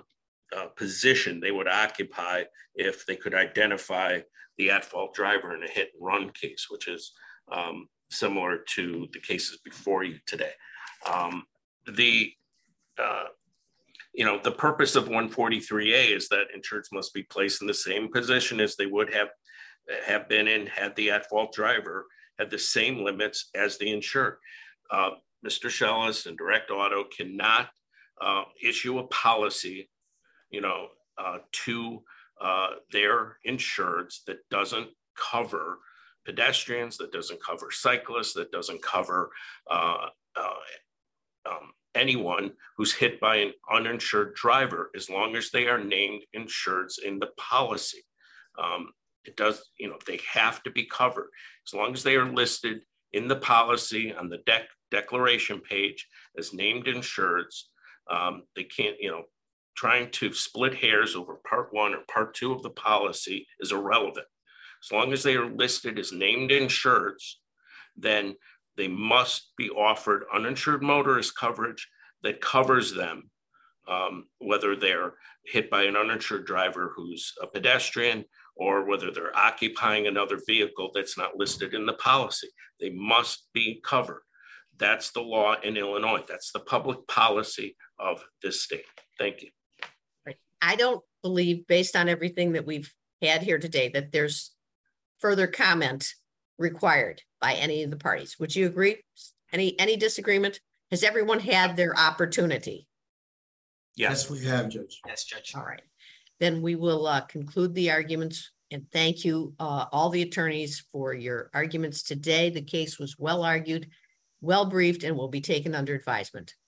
Speaker 4: uh, position they would occupy if they could identify the at-fault driver in a hit and run case, which is um, similar to the cases before you today. Um, the, uh, you know, the purpose of one forty-three A is that insureds must be placed in the same position as they would have, have been in had the at-fault driver had the same limits as the insured. Uh, Mister Schellis and Direct Auto cannot uh, issue a policy, you know, uh, to uh, their insureds that doesn't cover pedestrians, that doesn't cover cyclists, that doesn't cover uh, uh, um, anyone who's hit by an uninsured driver, as long as they are named insureds in the policy. Um, it does, you know, they have to be covered as long as they are listed in the policy on the dec declaration page as named insureds. Um, they can't, you know, trying to split hairs over part one or part two of the policy is irrelevant. As long as they are listed as named insureds, then they must be offered uninsured motorist coverage that covers them, um, whether they're hit by an uninsured driver who's a pedestrian or whether they're occupying another vehicle that's not listed in the policy. They must be covered. That's the law in Illinois. That's the public policy of this state. Thank you.
Speaker 2: I don't believe, based on everything that we've had here today, that there's further comment required by any of the parties. Would you agree? Any any disagreement? Has everyone had their opportunity?
Speaker 3: Yes, we have, Judge.
Speaker 5: Yes, Judge.
Speaker 2: All right. Then we will uh, conclude the arguments, and thank you, uh, all the attorneys, for your arguments today. The case was well argued, well briefed, and will be taken under advisement.